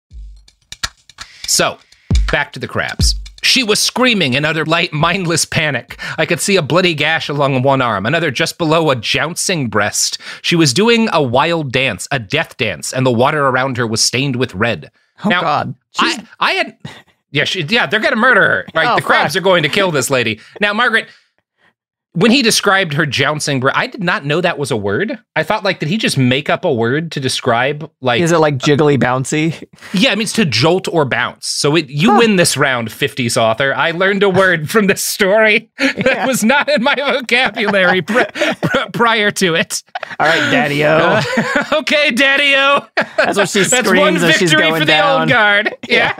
[SPEAKER 8] So, back to the crabs. She was screaming in utter mindless panic. I could see a bloody gash along one arm, another just below a jouncing breast. She was doing a wild dance, a death dance, and the water around her was stained with red.
[SPEAKER 7] Oh, now, God.
[SPEAKER 8] I had... Yeah, they're going to murder her. Right? The crabs are going to kill this lady. Now, Margaret, when he described her jouncing, I did not know that was a word. I thought, did he just make up a word to describe,
[SPEAKER 7] Is it like jiggly bouncy?
[SPEAKER 8] Yeah, it means to jolt or bounce. So you win this round, 50s author. I learned a word from this story that was not in my vocabulary prior to it.
[SPEAKER 7] All right, Daddy-O.
[SPEAKER 8] Okay, Daddy-O.
[SPEAKER 7] That's what she screams.
[SPEAKER 8] That's one victory
[SPEAKER 7] she's going
[SPEAKER 8] for
[SPEAKER 7] down.
[SPEAKER 8] The old guard. Yeah.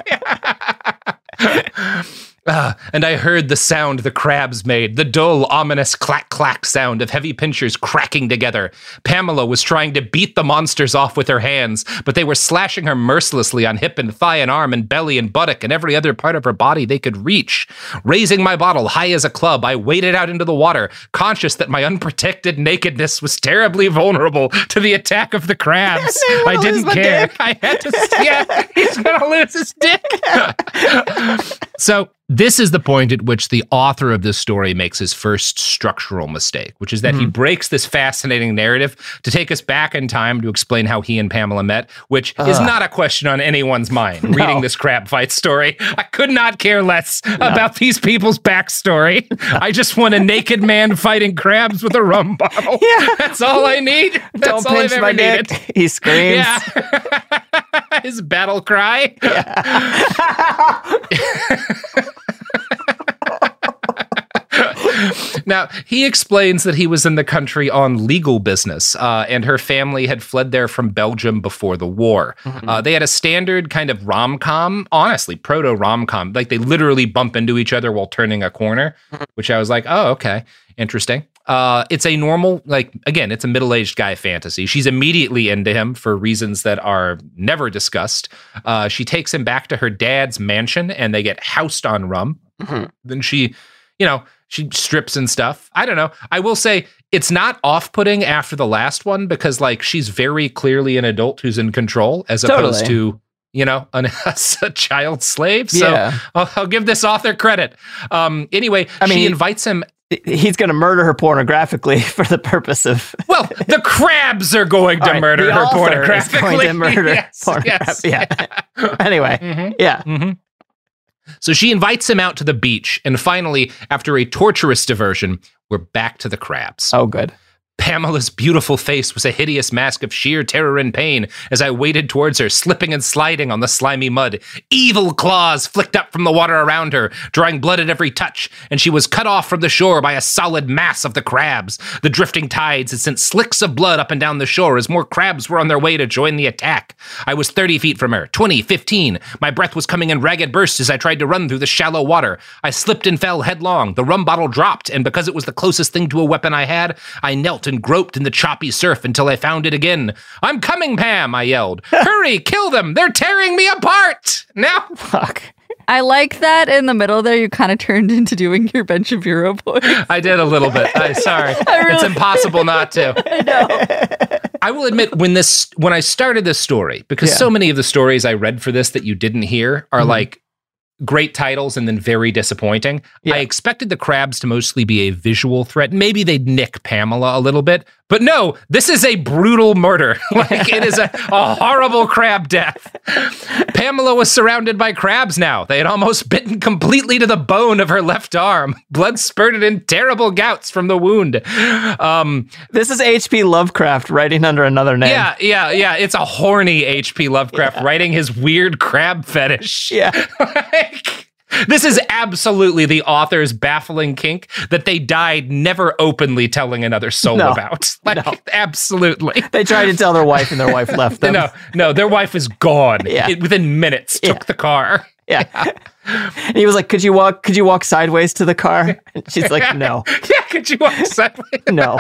[SPEAKER 8] And I heard the sound the crabs made, the dull, ominous clack-clack sound of heavy pinchers cracking together. Pamela was trying to beat the monsters off with her hands, but they were slashing her mercilessly on hip and thigh and arm and belly and buttock and every other part of her body they could reach. Raising my bottle high as a club, I waded out into the water, conscious that my unprotected nakedness was terribly vulnerable to the attack of the crabs. I didn't care. I had to... Yeah, he's gonna lose his dick. So... This is the point at which the author of this story makes his first structural mistake, which is that he breaks this fascinating narrative to take us back in time to explain how he and Pamela met, which is not a question on anyone's mind. Reading this crab fight story, I could not care less about these people's backstory. I just want a naked man fighting crabs with a rum bottle. Yeah. That's all I need. That's all I've ever needed.
[SPEAKER 7] He screams.
[SPEAKER 8] Yeah. His battle cry. Yeah. Now, he explains that he was in the country on legal business, and her family had fled there from Belgium before the war. They had a standard kind of rom-com, honestly, proto-rom-com. Like, they literally bump into each other while turning a corner, which I was like, oh, okay, interesting. It's a normal, like, again, it's a middle-aged guy fantasy. She's immediately into him for reasons that are never discussed. She takes him back to her dad's mansion, and they get housed on rum. Then she, she strips and stuff. I don't know. I will say it's not off-putting after the last one because, like, she's very clearly an adult who's in control as opposed to, a child slave. So I'll give this author credit. Anyway, she invites him.
[SPEAKER 7] He's going to murder her pornographically for the purpose of...
[SPEAKER 8] Well, the crabs are going to murder her pornographically.
[SPEAKER 7] Going to murder pornographically. Yeah. Anyway, So she invites him out to the beach, and finally, after a torturous diversion, we're back to the crabs. Oh, good.
[SPEAKER 8] Pamela's beautiful face was a hideous mask of sheer terror and pain as I waded towards her, slipping and sliding on the slimy mud. Evil claws flicked up from the water around her, drawing blood at every touch, and she was cut off from the shore by a solid mass of the crabs. The drifting tides had sent slicks of blood up and down the shore as more crabs were on their way to join the attack. I was 30 feet from her, 20, 15. My breath was coming in ragged bursts as I tried to run through the shallow water. I slipped and fell headlong. The rum bottle dropped, and because it was the closest thing to a weapon I had, I knelt and groped in the choppy surf until I found it again. "I'm coming, Pam," I yelled. "Hurry, kill them! They're tearing me apart!" Now,
[SPEAKER 7] fuck.
[SPEAKER 9] I like that in the middle there, you kind of turned into doing your Ben Shapiro voice.
[SPEAKER 8] I did a little bit. Sorry. It's impossible not to.
[SPEAKER 9] I know.
[SPEAKER 8] I will admit, when I started this story, because so many of the stories I read for this that you didn't hear are like great titles and then very disappointing. I expected the crabs to mostly be a visual threat. Maybe they'd nick Pamela a little bit. But no, this is a brutal murder. It is a horrible crab death. Pamela was surrounded by crabs now. They had almost bitten completely to the bone of her left arm. Blood spurted in terrible gouts from the wound.
[SPEAKER 7] This is H.P. Lovecraft writing under another name.
[SPEAKER 8] Yeah. It's a horny H.P. Lovecraft writing his weird crab fetish.
[SPEAKER 7] Yeah.
[SPEAKER 8] This is absolutely the author's baffling kink that they died never openly telling another soul about. Absolutely.
[SPEAKER 7] They tried to tell their wife and their wife left them.
[SPEAKER 8] No, their wife is gone. Within minutes, took the car.
[SPEAKER 7] Yeah. And he was like, could you walk sideways to the car? And she's like, no.
[SPEAKER 8] Yeah, could you walk sideways?
[SPEAKER 7] No.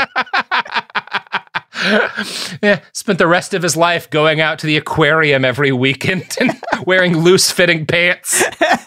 [SPEAKER 8] Spent the rest of his life going out to the aquarium every weekend and wearing loose-fitting pants.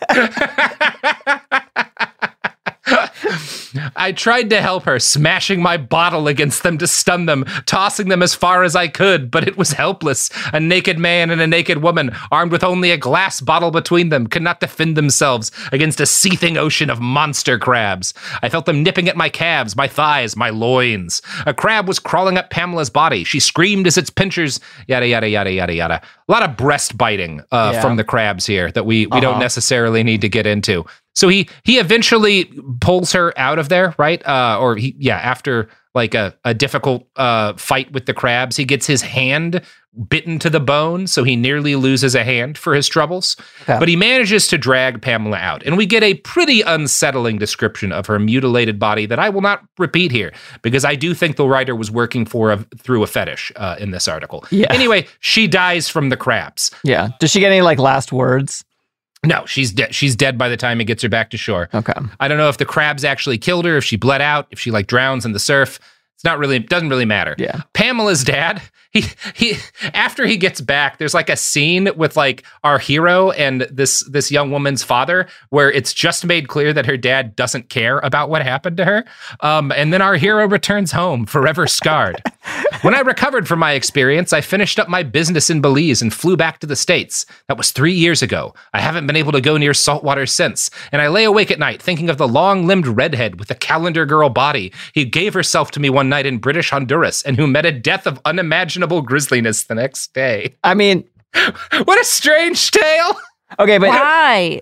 [SPEAKER 8] I tried to help her, smashing my bottle against them to stun them, tossing them as far as I could, but it was helpless. A naked man and a naked woman, armed with only a glass bottle between them, could not defend themselves against a seething ocean of monster crabs. I felt them nipping at my calves, my thighs, my loins. A crab was crawling up Pamela's body. She screamed as its pinchers, yada, yada, yada, yada, yada. A lot of breast biting from the crabs here that we don't necessarily need to get into. So he eventually pulls her out of there, right? After like a difficult fight with the crabs, he gets his hand bitten to the bone, so he nearly loses a hand for his troubles. Okay. But he manages to drag Pamela out, and we get a pretty unsettling description of her mutilated body that I will not repeat here, because I do think the writer was working through a fetish in this article. Yeah. Anyway, she dies from the crabs.
[SPEAKER 7] Yeah. Does she get any like last words?
[SPEAKER 8] No, she's dead. She's dead by the time he gets her back to shore.
[SPEAKER 7] Okay.
[SPEAKER 8] I don't know if the crabs actually killed her, if she bled out, if she like drowns in the surf. It doesn't really matter.
[SPEAKER 7] Yeah.
[SPEAKER 8] Pamela's dad, he after he gets back, there's like a scene with like our hero and this young woman's father where it's just made clear that her dad doesn't care about what happened to her. And then our hero returns home forever scarred. When I recovered from my experience, I finished up my business in Belize and flew back to the States. That was 3 years ago. I haven't been able to go near saltwater since, and I lay awake at night thinking of the long-limbed redhead with the calendar girl body who gave herself to me one night in British Honduras and who met a death of unimaginable grisliness the next day.
[SPEAKER 7] I mean,
[SPEAKER 8] what a strange tale.
[SPEAKER 7] Okay, but
[SPEAKER 9] why?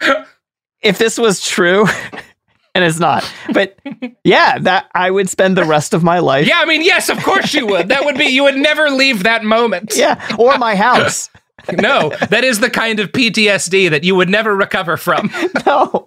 [SPEAKER 7] If this was true, and it's not, but yeah, that I would spend the rest of my life.
[SPEAKER 8] Yeah, I mean, yes, of course you would. That would be, you would never leave that moment.
[SPEAKER 7] Yeah, or my house.
[SPEAKER 8] No, that is the kind of PTSD that you would never recover from.
[SPEAKER 7] No.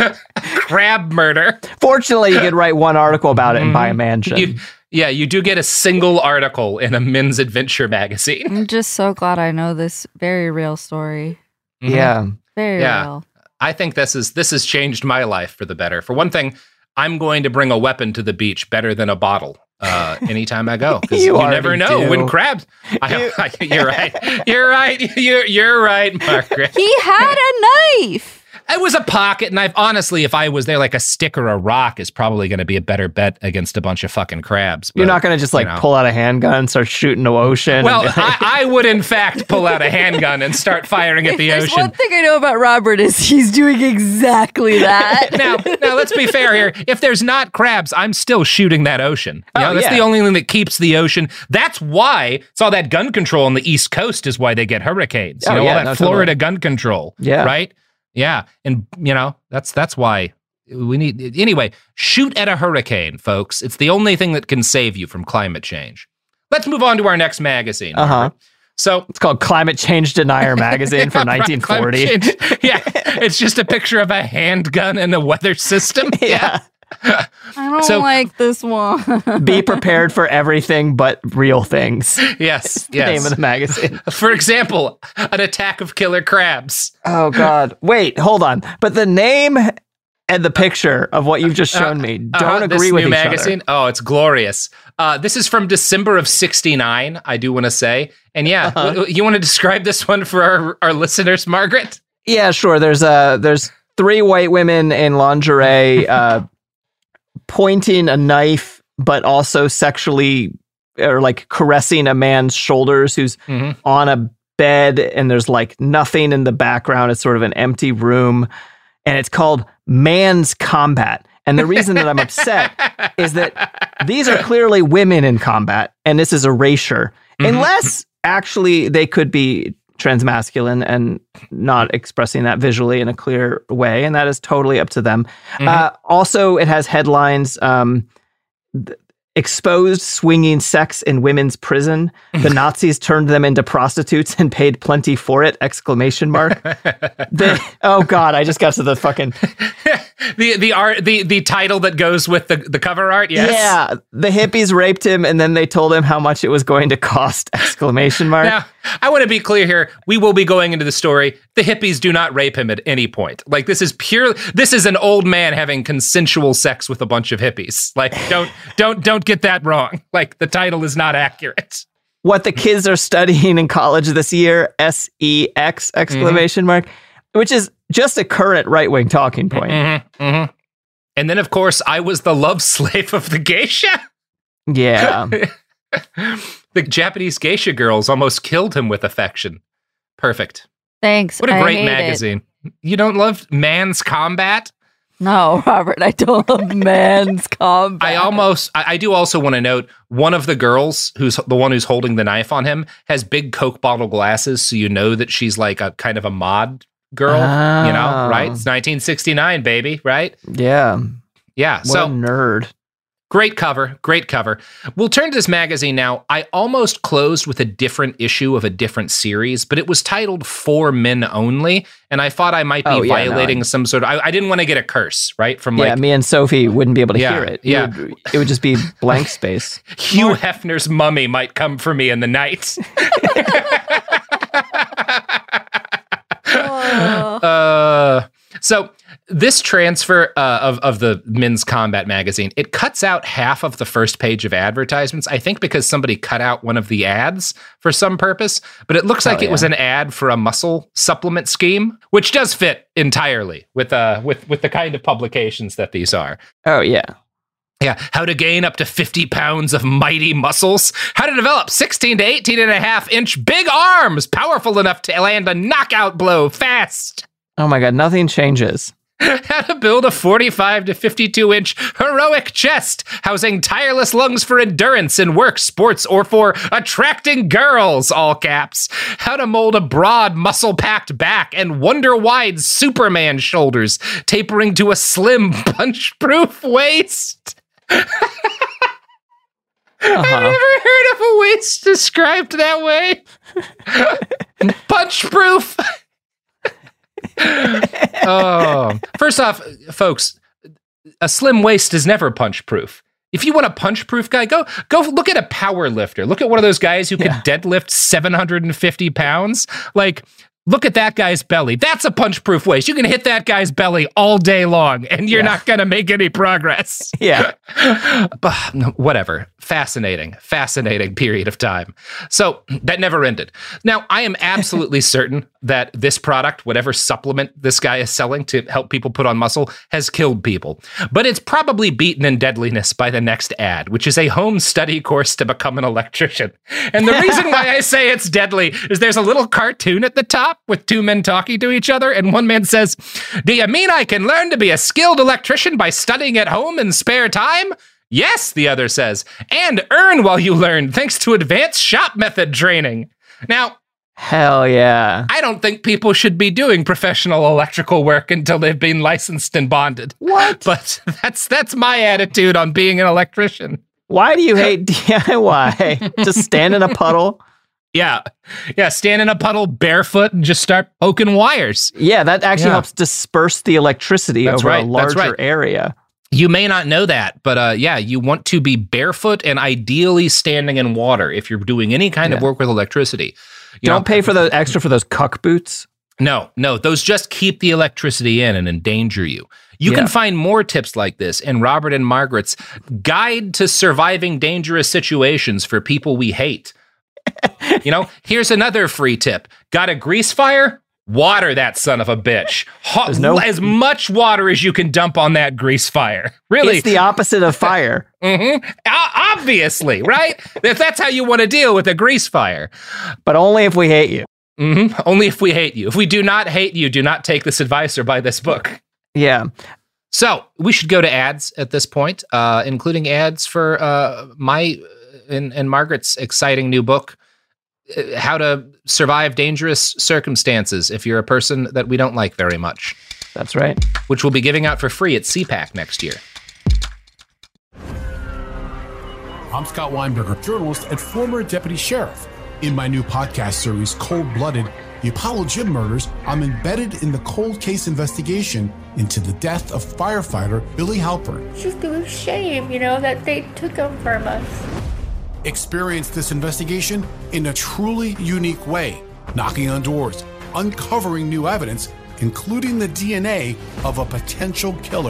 [SPEAKER 8] Crab murder.
[SPEAKER 7] Fortunately, you could write one article about it and buy a mansion.
[SPEAKER 8] You do get a single article in a men's adventure magazine.
[SPEAKER 9] I'm just so glad I know this very real story.
[SPEAKER 7] Yeah.
[SPEAKER 9] Very real.
[SPEAKER 8] I think this has changed my life for the better. For one thing, I'm going to bring a weapon to the beach better than a bottle anytime I go. Because you never know when crabs. You're right. You're right. You're right, Margaret.
[SPEAKER 9] He had a knife.
[SPEAKER 8] It was a pocket knife. Honestly, if I was there, like a stick or a rock is probably going to be a better bet against a bunch of fucking crabs. But,
[SPEAKER 7] you're not going to just pull out a handgun and start shooting the ocean.
[SPEAKER 8] Well, I would in fact pull out a handgun and start firing at the ocean.
[SPEAKER 9] One thing I know about Robert is he's doing exactly that.
[SPEAKER 8] Now let's be fair here. If there's not crabs, I'm still shooting that ocean. That's the only thing that keeps the ocean. That's why it's all that gun control on the East Coast is why they get hurricanes. All that Florida gun control.
[SPEAKER 7] Yeah.
[SPEAKER 8] Right? Yeah, and that's why we need anyway. Shoot at a hurricane, folks. It's the only thing that can save you from climate change. Let's move on to our next magazine. So
[SPEAKER 7] it's called Climate Change Denier magazine from 1940.
[SPEAKER 8] Yeah, it's just a picture of a handgun and a weather system. Yeah.
[SPEAKER 9] I don't like this one.
[SPEAKER 7] Be prepared for everything but real things.
[SPEAKER 8] Yes.
[SPEAKER 7] The name of the magazine.
[SPEAKER 8] For example, an attack of killer crabs.
[SPEAKER 7] Oh, God. Wait, hold on. But the name and the picture of what you've just shown me don't agree with each
[SPEAKER 8] magazine?
[SPEAKER 7] other.
[SPEAKER 8] Oh, it's glorious. This is from December of '69, I do want to say. And you want to describe this one for our listeners, Margaret?
[SPEAKER 7] Yeah, sure. There's 3 white women in lingerie pointing a knife, but also sexually or like caressing a man's shoulders who's on a bed, and there's like nothing in the background. It's sort of an empty room, and it's called Man's Combat. And the reason that I'm upset is that these are clearly women in combat, and this is erasure. Unless actually they could be transmasculine and not expressing that visually in a clear way, and that is totally up to them. Also, it has headlines, exposed swinging sex in women's prison. The Nazis turned them into prostitutes and paid plenty for it! ! Oh God, I just got to the fucking
[SPEAKER 8] the title that goes with the cover art. Yes.
[SPEAKER 7] Yeah, the hippies raped him and then they told him how much it was going to cost!
[SPEAKER 8] Now, I want to be clear here. We will be going into the story. The hippies do not rape him at any point. Like this is an old man having consensual sex with a bunch of hippies. Like don't get that wrong. Like the title is not accurate.
[SPEAKER 7] What the kids are studying in college this year, SEX! Which is just a current right-wing talking point.
[SPEAKER 8] And then, of course, I was the love slave of the geisha.
[SPEAKER 7] Yeah.
[SPEAKER 8] The Japanese geisha girls almost killed him with affection. Perfect.
[SPEAKER 9] Thanks.
[SPEAKER 8] What a great magazine. You don't love Man's Combat?
[SPEAKER 9] No, Robert, I don't love Man's Combat.
[SPEAKER 8] I do also want to note, one of the girls, who's the one who's holding the knife on him, has big Coke bottle glasses, so you know that she's like a kind of a mod girl, right? It's 1969, baby, right?
[SPEAKER 7] Yeah.
[SPEAKER 8] Yeah.
[SPEAKER 7] What a nerd.
[SPEAKER 8] Great cover. We'll turn to this magazine now. I almost closed with a different issue of a different series, but it was titled For Men Only, and I thought I might be violating some sort of... I didn't want to get a curse, right? From
[SPEAKER 7] me and Sophie wouldn't be able to hear it. It would just be blank space.
[SPEAKER 8] Hugh Hefner's mummy might come for me in the night. So this transfer of the Men's Combat magazine, it cuts out half of the first page of advertisements, I think because somebody cut out one of the ads for some purpose, but it looks like it was an ad for a muscle supplement scheme, which does fit entirely with the kind of publications that these are.
[SPEAKER 7] Oh, yeah.
[SPEAKER 8] Yeah, how to gain up to 50 pounds of mighty muscles. How to develop 16 to 18 and a half inch big arms, powerful enough to land a knockout blow fast.
[SPEAKER 7] Oh my God, nothing changes.
[SPEAKER 8] How to build a 45 to 52 inch heroic chest, housing tireless lungs for endurance in work, sports, or for attracting girls, all caps. How to mold a broad, muscle-packed back and wonder-wide Superman shoulders, tapering to a slim, punch-proof waist. I've never heard of a waist described that way. Punch-proof. Oh, first off, folks, a slim waist is never punch-proof. If you want a punch-proof guy, go look at a power lifter. Look at one of those guys who can deadlift 750 pounds. Like, look at that guy's belly. That's a punch-proof waist. You can hit that guy's belly all day long, and you're not going to make any progress.
[SPEAKER 7] Yeah.
[SPEAKER 8] But whatever. Fascinating period of time. So that never ended. Now, I am absolutely certain that this product, whatever supplement this guy is selling to help people put on muscle, has killed people. But it's probably beaten in deadliness by the next ad, which is a home study course to become an electrician. And the reason why I say it's deadly is there's a little cartoon at the top with two men talking to each other, and one man says, "Do you mean I can learn to be a skilled electrician by studying at home in spare time?" "Yes," the other says, "and earn while you learn thanks to advanced shop method training." Now,
[SPEAKER 7] hell yeah.
[SPEAKER 8] I don't think people should be doing professional electrical work until they've been licensed and bonded.
[SPEAKER 7] What?
[SPEAKER 8] But that's my attitude on being an electrician.
[SPEAKER 7] Why do you hate DIY? Just stand in a puddle?
[SPEAKER 8] Yeah, stand in a puddle barefoot and just start poking wires.
[SPEAKER 7] Yeah, that actually helps disperse the electricity over a larger
[SPEAKER 8] right.
[SPEAKER 7] area.
[SPEAKER 8] You may not know that, but you want to be barefoot and ideally standing in water if you're doing any kind of work with electricity.
[SPEAKER 7] Don't pay for the extra for those cuck boots.
[SPEAKER 8] No, those just keep the electricity in and endanger you. You can find more tips like this in Robert and Margaret's Guide to Surviving Dangerous Situations for People We Hate. Here's another free tip. Got a grease fire? Water that son of a bitch. As much water as you can dump on that grease fire. Really.
[SPEAKER 7] It's the opposite of fire.
[SPEAKER 8] Obviously, right? If that's how you want to deal with a grease fire.
[SPEAKER 7] But only if we hate you.
[SPEAKER 8] Only if we hate you. If we do not hate you, do not take this advice or buy this book.
[SPEAKER 7] Yeah.
[SPEAKER 8] So we should go to ads at this point, including ads for my and Margaret's exciting new book, How to Survive Dangerous Circumstances if you're a person that we don't like very much.
[SPEAKER 7] That's right.
[SPEAKER 8] Which we'll be giving out for free at CPAC next year.
[SPEAKER 1] I'm Scott Weinberger, journalist and former deputy sheriff. In my new podcast series, Cold Blooded, The Apollo Gym Murders, I'm embedded in the cold case investigation into the death of firefighter Billy Halpern.
[SPEAKER 10] It's just a shame, that they took him from us.
[SPEAKER 1] Experience this investigation in a truly unique way, knocking on doors, uncovering new evidence, including the DNA of a potential killer.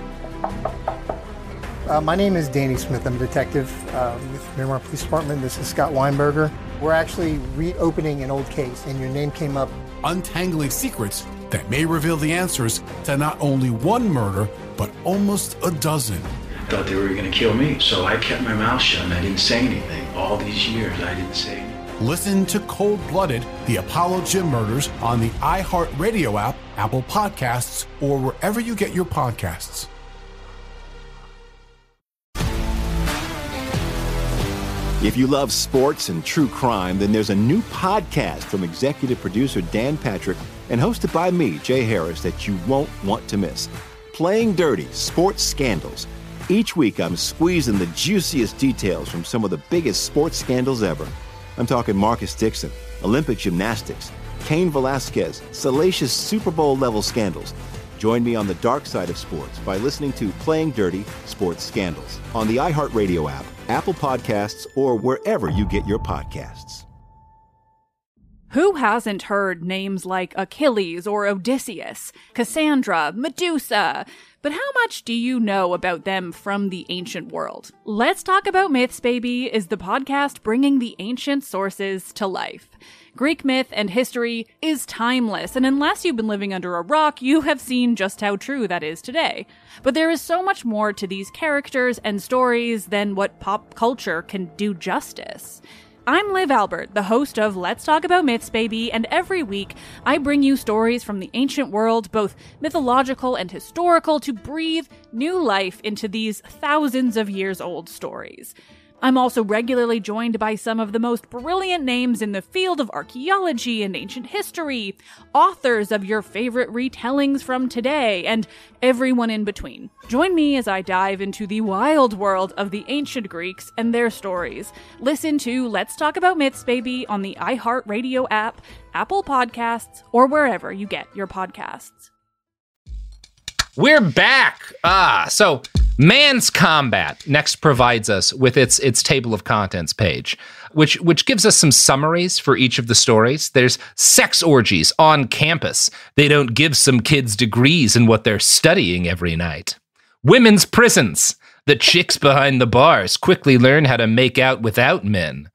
[SPEAKER 11] My name is Danny Smith. I'm a detective with Miramar Police Department. This is Scott Weinberger. We're actually reopening an old case, and your name came up.
[SPEAKER 1] Untangling secrets that may reveal the answers to not only one murder, but almost a dozen.
[SPEAKER 12] I thought they were going to kill me, so I kept my mouth shut and I didn't say anything. All these years, I didn't say anything.
[SPEAKER 1] Listen to Cold Blooded, The Apollo Gym Murders on the iHeartRadio app, Apple Podcasts, or wherever you get your podcasts.
[SPEAKER 13] If you love sports and true crime, then there's a new podcast from executive producer Dan Patrick and hosted by me, Jay Harris, that you won't want to miss. Playing Dirty: Sports Scandals. Each week, I'm squeezing the juiciest details from some of the biggest sports scandals ever. I'm talking Marcus Dixon, Olympic gymnastics, Cain Velasquez, salacious Super Bowl-level scandals. Join me on the dark side of sports by listening to Playing Dirty: Sports Scandals on the iHeartRadio app, Apple Podcasts, or wherever you get your podcasts.
[SPEAKER 15] Who hasn't heard names like Achilles or Odysseus, Cassandra, Medusa? But how much do you know about them from the ancient world? Let's Talk About Myths, Baby is the podcast bringing the ancient sources to life. Greek myth and history is timeless, and unless you've been living under a rock, you have seen just how true that is today. But there is so much more to these characters and stories than what pop culture can do justice. I'm Liv Albert, the host of Let's Talk About Myths, Baby, and every week I bring you stories from the ancient world, both mythological and historical, to breathe new life into these thousands of years old stories. I'm also regularly joined by some of the most brilliant names in the field of archaeology and ancient history, authors of your favorite retellings from today, and everyone in between. Join me as I dive into the wild world of the ancient Greeks and their stories. Listen to Let's Talk About Myths, Baby on the iHeartRadio app, Apple Podcasts, or wherever you get your podcasts.
[SPEAKER 8] We're back. So Man's Combat next provides us with its table of contents page, which gives us some summaries for each of the stories. There's sex orgies on campus. They don't give some kids degrees in what they're studying every night. Women's prisons. The chicks behind the bars quickly learn how to make out without men.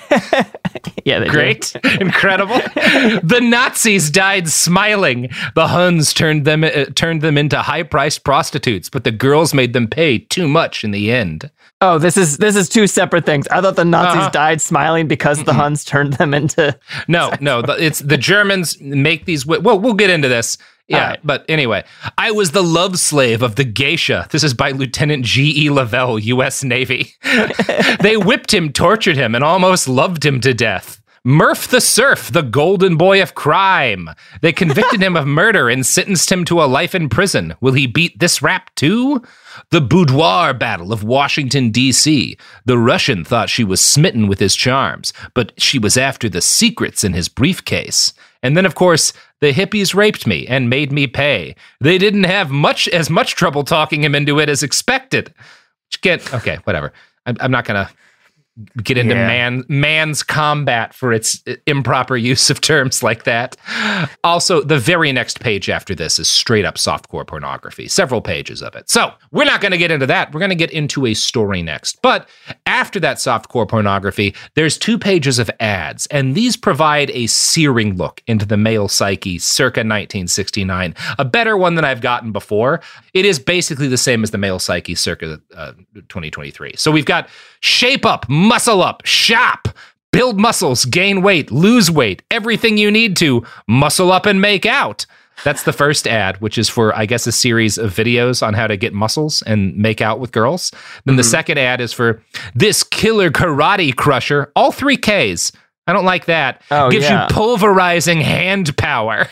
[SPEAKER 7] Yeah, they
[SPEAKER 8] great, incredible. The Nazis died smiling. The Huns turned them into high-priced prostitutes, but the girls made them pay too much in the end.
[SPEAKER 7] Oh, this is two separate things. I thought the Nazis died smiling because the Huns turned them into.
[SPEAKER 8] No, it's the Germans make these. Well, we'll get into this. Yeah, right. But anyway, I was the love slave of the geisha. This is by Lieutenant G.E. Lavelle, U.S. Navy. They whipped him, tortured him, and almost loved him to death. Murph the Surf, the golden boy of crime. They convicted him of murder and sentenced him to a life in prison. Will he beat this rap too? The Boudoir Battle of Washington, D.C. The Russian thought she was smitten with his charms, but she was after the secrets in his briefcase. And then, of course, the hippies raped me and made me pay. They didn't have as much trouble talking him into it as expected. Okay, whatever. I'm not going to get into man's combat for its improper use of terms like that. Also, the very next page after this is straight up softcore pornography, several pages of it. So we're not going to get into that. We're going to get into a story next. But after that softcore pornography, there's 2 pages of ads, and these provide a searing look into the male psyche circa 1969, a better one than I've gotten before. It is basically the same as the male psyche circa 2023. So we've got shape up, muscle up, shop, build muscles, gain weight, lose weight, everything you need to muscle up and make out. That's the first ad, which is for, I guess, a series of videos on how to get muscles and make out with girls. Then the second ad is for this killer karate crusher, all 3 Ks. I don't like that. Gives you pulverizing hand power.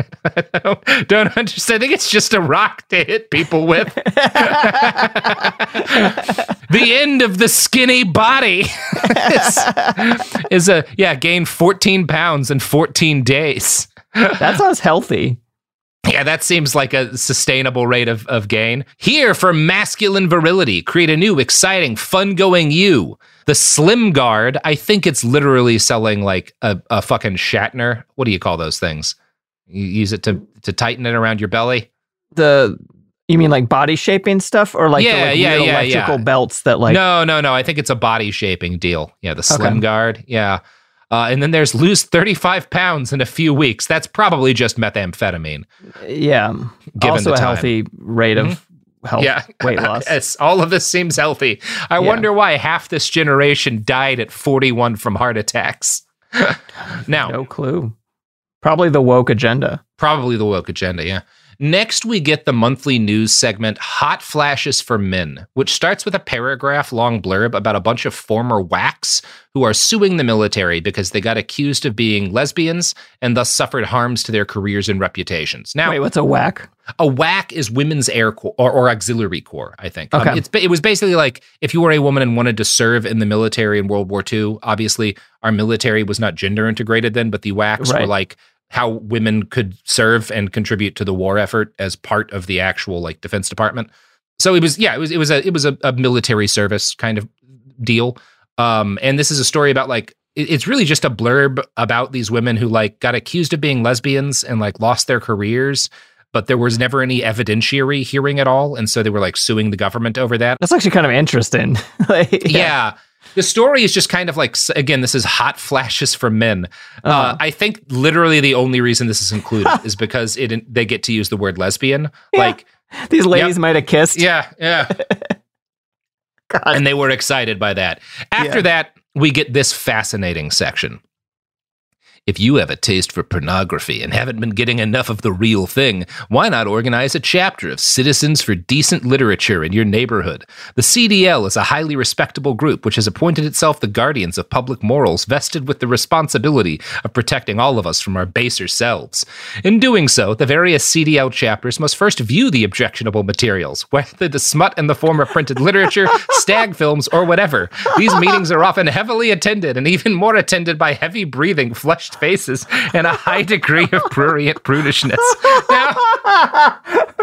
[SPEAKER 8] I don't understand. I think it's just a rock to hit people with. The end of the skinny body is gain 14 pounds in 14 days.
[SPEAKER 7] That sounds healthy.
[SPEAKER 8] Yeah, that seems like a sustainable rate of gain. Here for masculine virility, create a new, exciting, fun-going you. The Slim Guard, I think it's literally selling like a fucking Shatner. What do you call those things? You use it to tighten it around your belly?
[SPEAKER 7] You mean like body shaping stuff, or like electrical belts that like?
[SPEAKER 8] No. I think it's a body shaping deal. Yeah, the Slim Guard. Yeah. And then there's lose 35 pounds in a few weeks. That's probably just methamphetamine.
[SPEAKER 7] Yeah.
[SPEAKER 8] Given
[SPEAKER 7] also
[SPEAKER 8] the time.
[SPEAKER 7] A healthy rate of weight loss.
[SPEAKER 8] Yes, all of this seems healthy. I wonder why half this generation died at 41 from heart attacks. Now,
[SPEAKER 7] no clue. Probably the woke agenda.
[SPEAKER 8] Yeah. Next, we get the monthly news segment, Hot Flashes for Men, which starts with a paragraph-long blurb about a bunch of former WACs who are suing the military because they got accused of being lesbians and thus suffered harms to their careers and reputations. Now,
[SPEAKER 7] wait, what's a WAC?
[SPEAKER 8] A WAC is Women's Air Corps or Auxiliary Corps, I think.
[SPEAKER 7] Okay.
[SPEAKER 8] It was basically like if you were a woman and wanted to serve in the military in World War II, obviously our military was not gender integrated then, but the WACs were like how women could serve and contribute to the war effort as part of the actual like Defense Department. So it was a military service kind of deal. And this is a story about like it's really just a blurb about these women who like got accused of being lesbians and like lost their careers, but there was never any evidentiary hearing at all. And so they were like suing the government over that.
[SPEAKER 7] That's actually kind of interesting.
[SPEAKER 8] Yeah. The story is just kind of like, again, this is hot flashes for men. I think literally the only reason this is included is because they get to use the word lesbian.
[SPEAKER 7] Yeah.
[SPEAKER 8] Like
[SPEAKER 7] these ladies might have kissed.
[SPEAKER 8] Yeah.
[SPEAKER 7] God.
[SPEAKER 8] And they were excited by that. After that, we get this fascinating section. If you have a taste for pornography and haven't been getting enough of the real thing, why not organize a chapter of Citizens for Decent Literature in your neighborhood? The CDL is a highly respectable group which has appointed itself the guardians of public morals, vested with the responsibility of protecting all of us from our baser selves. In doing so, the various CDL chapters must first view the objectionable materials, whether the smut in the form of printed literature, stag films, or whatever. These meetings are often heavily attended and even more attended by heavy breathing, flushed faces, and a high degree of prurient prudishness. Now,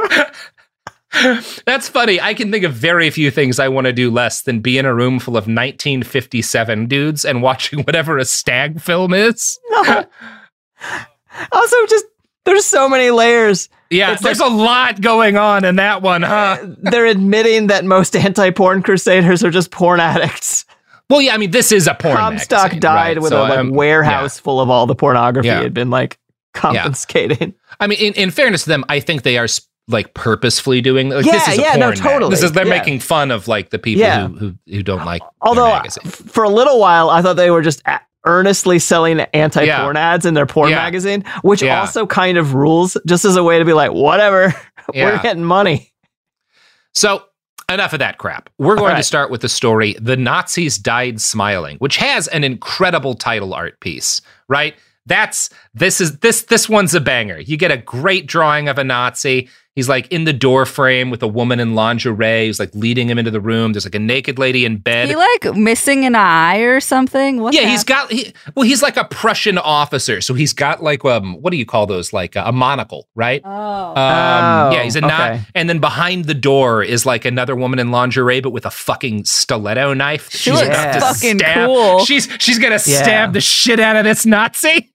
[SPEAKER 8] that's funny. I can think of very few things I want to do less than be in a room full of 1957 dudes and watching whatever a stag film is.
[SPEAKER 7] No. Also, just there's so many layers.
[SPEAKER 8] Yeah, there's a lot going on in that one, huh?
[SPEAKER 7] They're admitting that most anti-porn crusaders are just porn addicts.
[SPEAKER 8] Well, yeah, I mean, this is a porn
[SPEAKER 7] Comstock
[SPEAKER 8] magazine,
[SPEAKER 7] died
[SPEAKER 8] right?
[SPEAKER 7] with a warehouse full of all the pornography had been like confiscated.
[SPEAKER 8] I mean, in fairness to them, I think they are like purposefully doing like this is a porn
[SPEAKER 7] totally.
[SPEAKER 8] They're making fun of like the people who don't like
[SPEAKER 7] Although
[SPEAKER 8] magazine.
[SPEAKER 7] For a little while, I thought they were just earnestly selling anti-porn ads in their porn magazine, which also kind of rules, just as a way to be like, whatever, we're getting money.
[SPEAKER 8] So enough of that crap. We're going to start with the story, The Nazis Died Smiling, which has an incredible title art piece, right? This one's a banger. You get a great drawing of a Nazi. He's like in the door frame with a woman in lingerie who's like leading him into the room. There's like a naked lady in bed.
[SPEAKER 9] He like missing an eye or something? What's
[SPEAKER 8] he's like a Prussian officer. So he's got like, what do you call those? Like a monocle, right? Yeah, he's and then behind the door is like another woman in lingerie, but with a fucking stiletto knife.
[SPEAKER 9] She looks fucking cool.
[SPEAKER 8] She's gonna stab the shit out of this Nazi.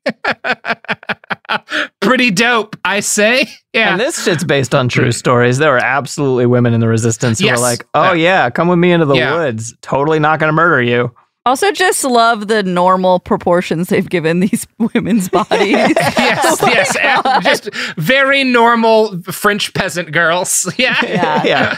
[SPEAKER 8] Pretty dope, I say. Yeah.
[SPEAKER 7] And this shit's based on true stories. There were absolutely women in the resistance who were like, come with me into the woods. Totally not going to murder you.
[SPEAKER 9] Also just love the normal proportions they've given these women's bodies.
[SPEAKER 8] yes. Just very normal French peasant girls. Yeah.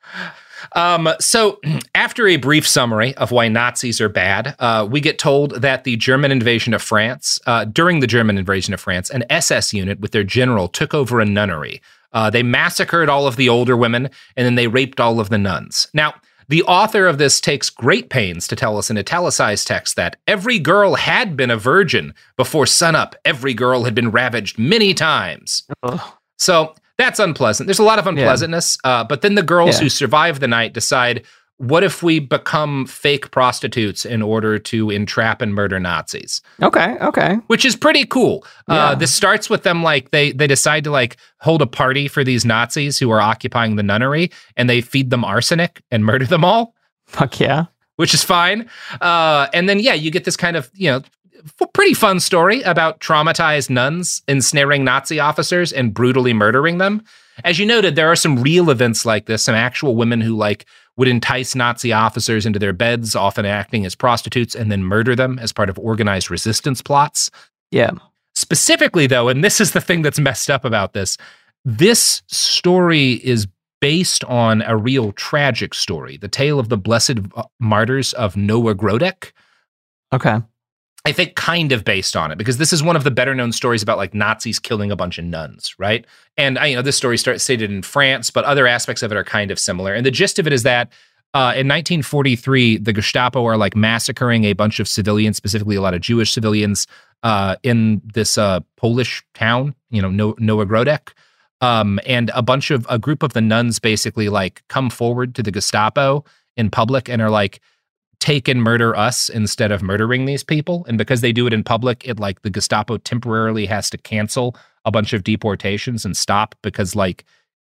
[SPEAKER 8] So after a brief summary of why Nazis are bad, we get told that the German invasion of France, during the German invasion of France, an SS unit with their general took over a nunnery. They massacred all of the older women, and then they raped all of the nuns. Now, the author of this takes great pains to tell us in italicized text that every girl had been a virgin before sunup. Every girl had been ravaged many times. So that's unpleasant. There's a lot of unpleasantness, but then the girls who survive the night decide, what if we become fake prostitutes in order to entrap and murder Nazis?
[SPEAKER 7] Okay.
[SPEAKER 8] Which is pretty cool. This starts with them like they decide to like hold a party for these Nazis who are occupying the nunnery, and they feed them arsenic and murder them all.
[SPEAKER 7] Fuck yeah.
[SPEAKER 8] Which is fine. And then you get this kind of, pretty fun story about traumatized nuns ensnaring Nazi officers and brutally murdering them. As you noted, there are some real events like this, some actual women who like would entice Nazi officers into their beds, often acting as prostitutes, and then murder them as part of organized resistance plots.
[SPEAKER 7] Yeah.
[SPEAKER 8] Specifically, though, and this is the thing that's messed up about this story is based on a real tragic story, the tale of the blessed martyrs of Noah Grodek.
[SPEAKER 7] Okay.
[SPEAKER 8] I think kind of based on it, because this is one of the better known stories about like Nazis killing a bunch of nuns, right? And this story stated in France, but other aspects of it are kind of similar. And the gist of it is that in 1943, the Gestapo are like massacring a bunch of civilians, specifically a lot of Jewish civilians, in this Polish town, Noah Grodek. And a group of the nuns basically like come forward to the Gestapo in public and are like, take and murder us instead of murdering these people. And because they do it in public, it like the Gestapo temporarily has to cancel a bunch of deportations and stop, because like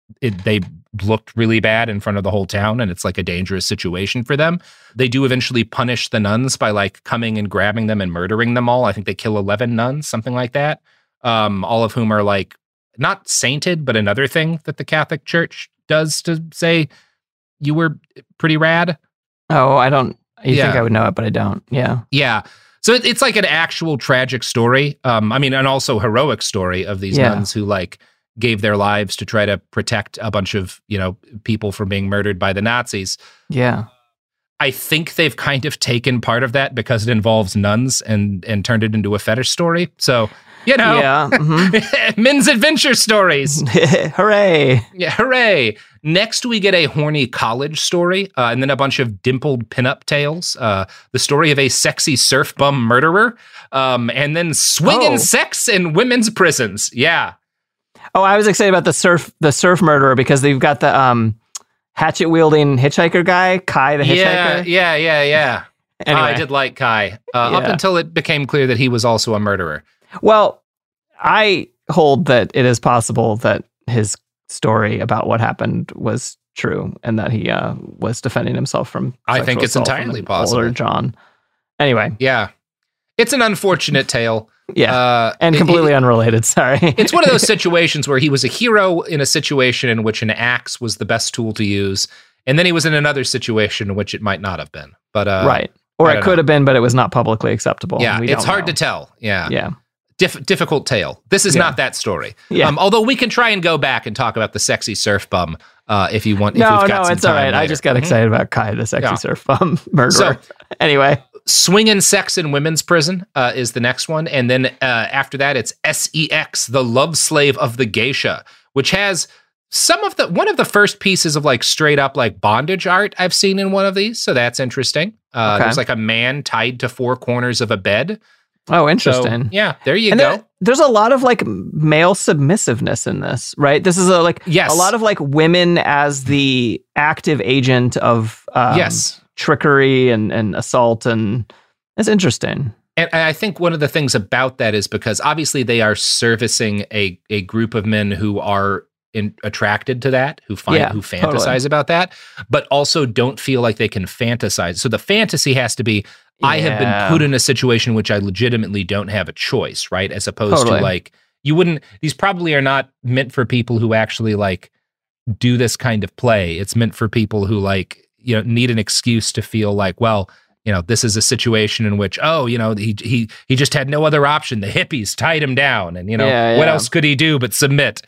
[SPEAKER 8] they looked really bad in front of the whole town, and it's like a dangerous situation for them. They do eventually punish the nuns by like coming and grabbing them and murdering them all. I think they kill 11 nuns, something like that. All of whom are like not sainted, but another thing that the Catholic Church does to say you were pretty rad.
[SPEAKER 7] Oh, I don't. You think I would know it, but I don't. Yeah.
[SPEAKER 8] Yeah. So it's like an actual tragic story. I mean, and also heroic story of these nuns who like gave their lives to try to protect a bunch of, people from being murdered by the Nazis.
[SPEAKER 7] Yeah.
[SPEAKER 8] I think they've kind of taken part of that because it involves nuns and turned it into a fetish story. So, men's adventure stories.
[SPEAKER 7] Hooray.
[SPEAKER 8] Yeah, hooray. Next, we get a horny college story, and then a bunch of dimpled pinup tales. The story of a sexy surf bum murderer, and then swinging sex in women's prisons. Yeah.
[SPEAKER 7] Oh, I was excited about the surf murderer because they've got the hatchet wielding hitchhiker guy, Kai the hitchhiker.
[SPEAKER 8] Yeah.
[SPEAKER 7] Anyway.
[SPEAKER 8] I did like Kai up until it became clear that he was also a murderer.
[SPEAKER 7] Well, I hold that it is possible that his story about what happened was true and that he was defending himself from
[SPEAKER 8] I think it's entirely possible.
[SPEAKER 7] Older John. Anyway.
[SPEAKER 8] Yeah. It's an unfortunate tale.
[SPEAKER 7] Yeah. And completely unrelated. Sorry.
[SPEAKER 8] It's one of those situations where he was a hero in a situation in which an axe was the best tool to use. And then he was in another situation in which it might not have been. But
[SPEAKER 7] right. Or it could have been, but it was not publicly acceptable.
[SPEAKER 8] Yeah. It's hard to tell. Yeah.
[SPEAKER 7] Yeah.
[SPEAKER 8] Difficult tale. This is not that story.
[SPEAKER 7] Yeah.
[SPEAKER 8] Although we can try and go back and talk about the sexy surf bum if you want.
[SPEAKER 7] No, it's all right. Later. I just got excited about Kai, the sexy surf bum murderer. So,
[SPEAKER 8] anyway. Swinging sex in women's prison is the next one. And then after that, it's SEX, the love slave of the geisha, which has one of the first pieces of like straight up like bondage art I've seen in one of these. So that's interesting. There's like a man tied to four corners of a bed.
[SPEAKER 7] Oh, interesting.
[SPEAKER 8] So, yeah, there you go.
[SPEAKER 7] There's a lot of like male submissiveness in this, right? This is a lot of like women as the active agent of trickery and assault, and it's interesting.
[SPEAKER 8] And I think one of the things about that is because obviously they are servicing a group of men who are attracted to that, who fantasize about that, but also don't feel like they can fantasize. So the fantasy has to be, I have been put in a situation in which I legitimately don't have a choice, right? As opposed to like, these probably are not meant for people who actually like do this kind of play. It's meant for people who like, need an excuse to feel like, well, this is a situation in which, he just had no other option. The hippies tied him down and, what else could he do but submit?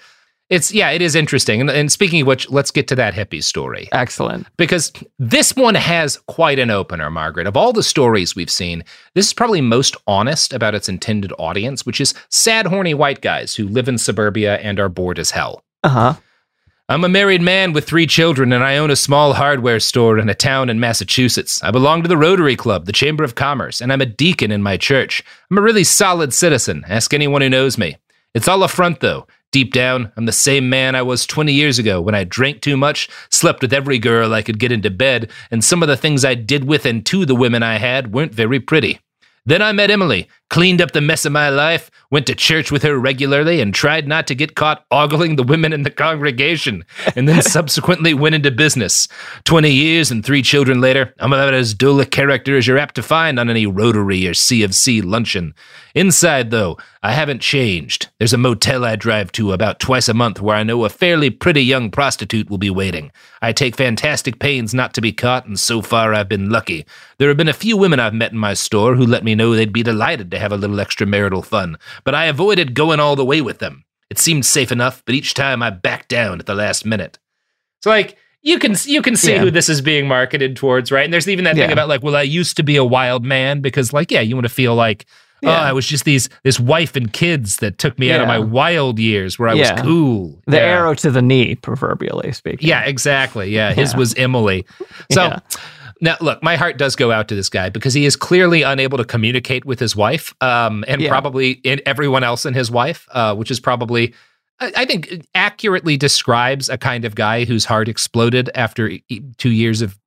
[SPEAKER 8] It is interesting. And speaking of which, let's get to that hippie story.
[SPEAKER 7] Excellent.
[SPEAKER 8] Because this one has quite an opener, Margaret. Of all the stories we've seen, this is probably most honest about its intended audience, which is sad, horny white guys who live in suburbia and are bored as hell.
[SPEAKER 7] Uh-huh.
[SPEAKER 8] I'm a married man with 3 children, and I own a small hardware store in a town in Massachusetts. I belong to the Rotary Club, the Chamber of Commerce, and I'm a deacon in my church. I'm a really solid citizen. Ask anyone who knows me. It's all a front, though. Deep down, I'm the same man I was 20 years ago when I drank too much, slept with every girl I could get into bed, and some of the things I did with and to the women I had weren't very pretty. Then I met Emily, cleaned up the mess of my life, went to church with her regularly, and tried not to get caught ogling the women in the congregation, and then subsequently went into business. 20 years and 3 children later, I'm about as dull a character as you're apt to find on any Rotary or CFC luncheon. Inside, though, I haven't changed. There's a motel I drive to about twice a month where I know a fairly pretty young prostitute will be waiting. I take fantastic pains not to be caught, and so far I've been lucky. There have been a few women I've met in my store who let me know they'd be delighted to have a little extramarital fun, but I avoided going all the way with them. It seemed safe enough, but each time I backed down at the last minute. So, like, you can see who this is being marketed towards, right? And there's even that thing about, like, well, I used to be a wild man, because, like, you want to feel like, I was just this wife and kids that took me out of my wild years where I was cool.
[SPEAKER 7] The arrow to the knee, proverbially speaking.
[SPEAKER 8] Yeah, exactly. Yeah, his was Emily. So now, look, my heart does go out to this guy because he is clearly unable to communicate with his wife and probably everyone else in his wife, which is probably, I think, accurately describes a kind of guy whose heart exploded after 2 years of,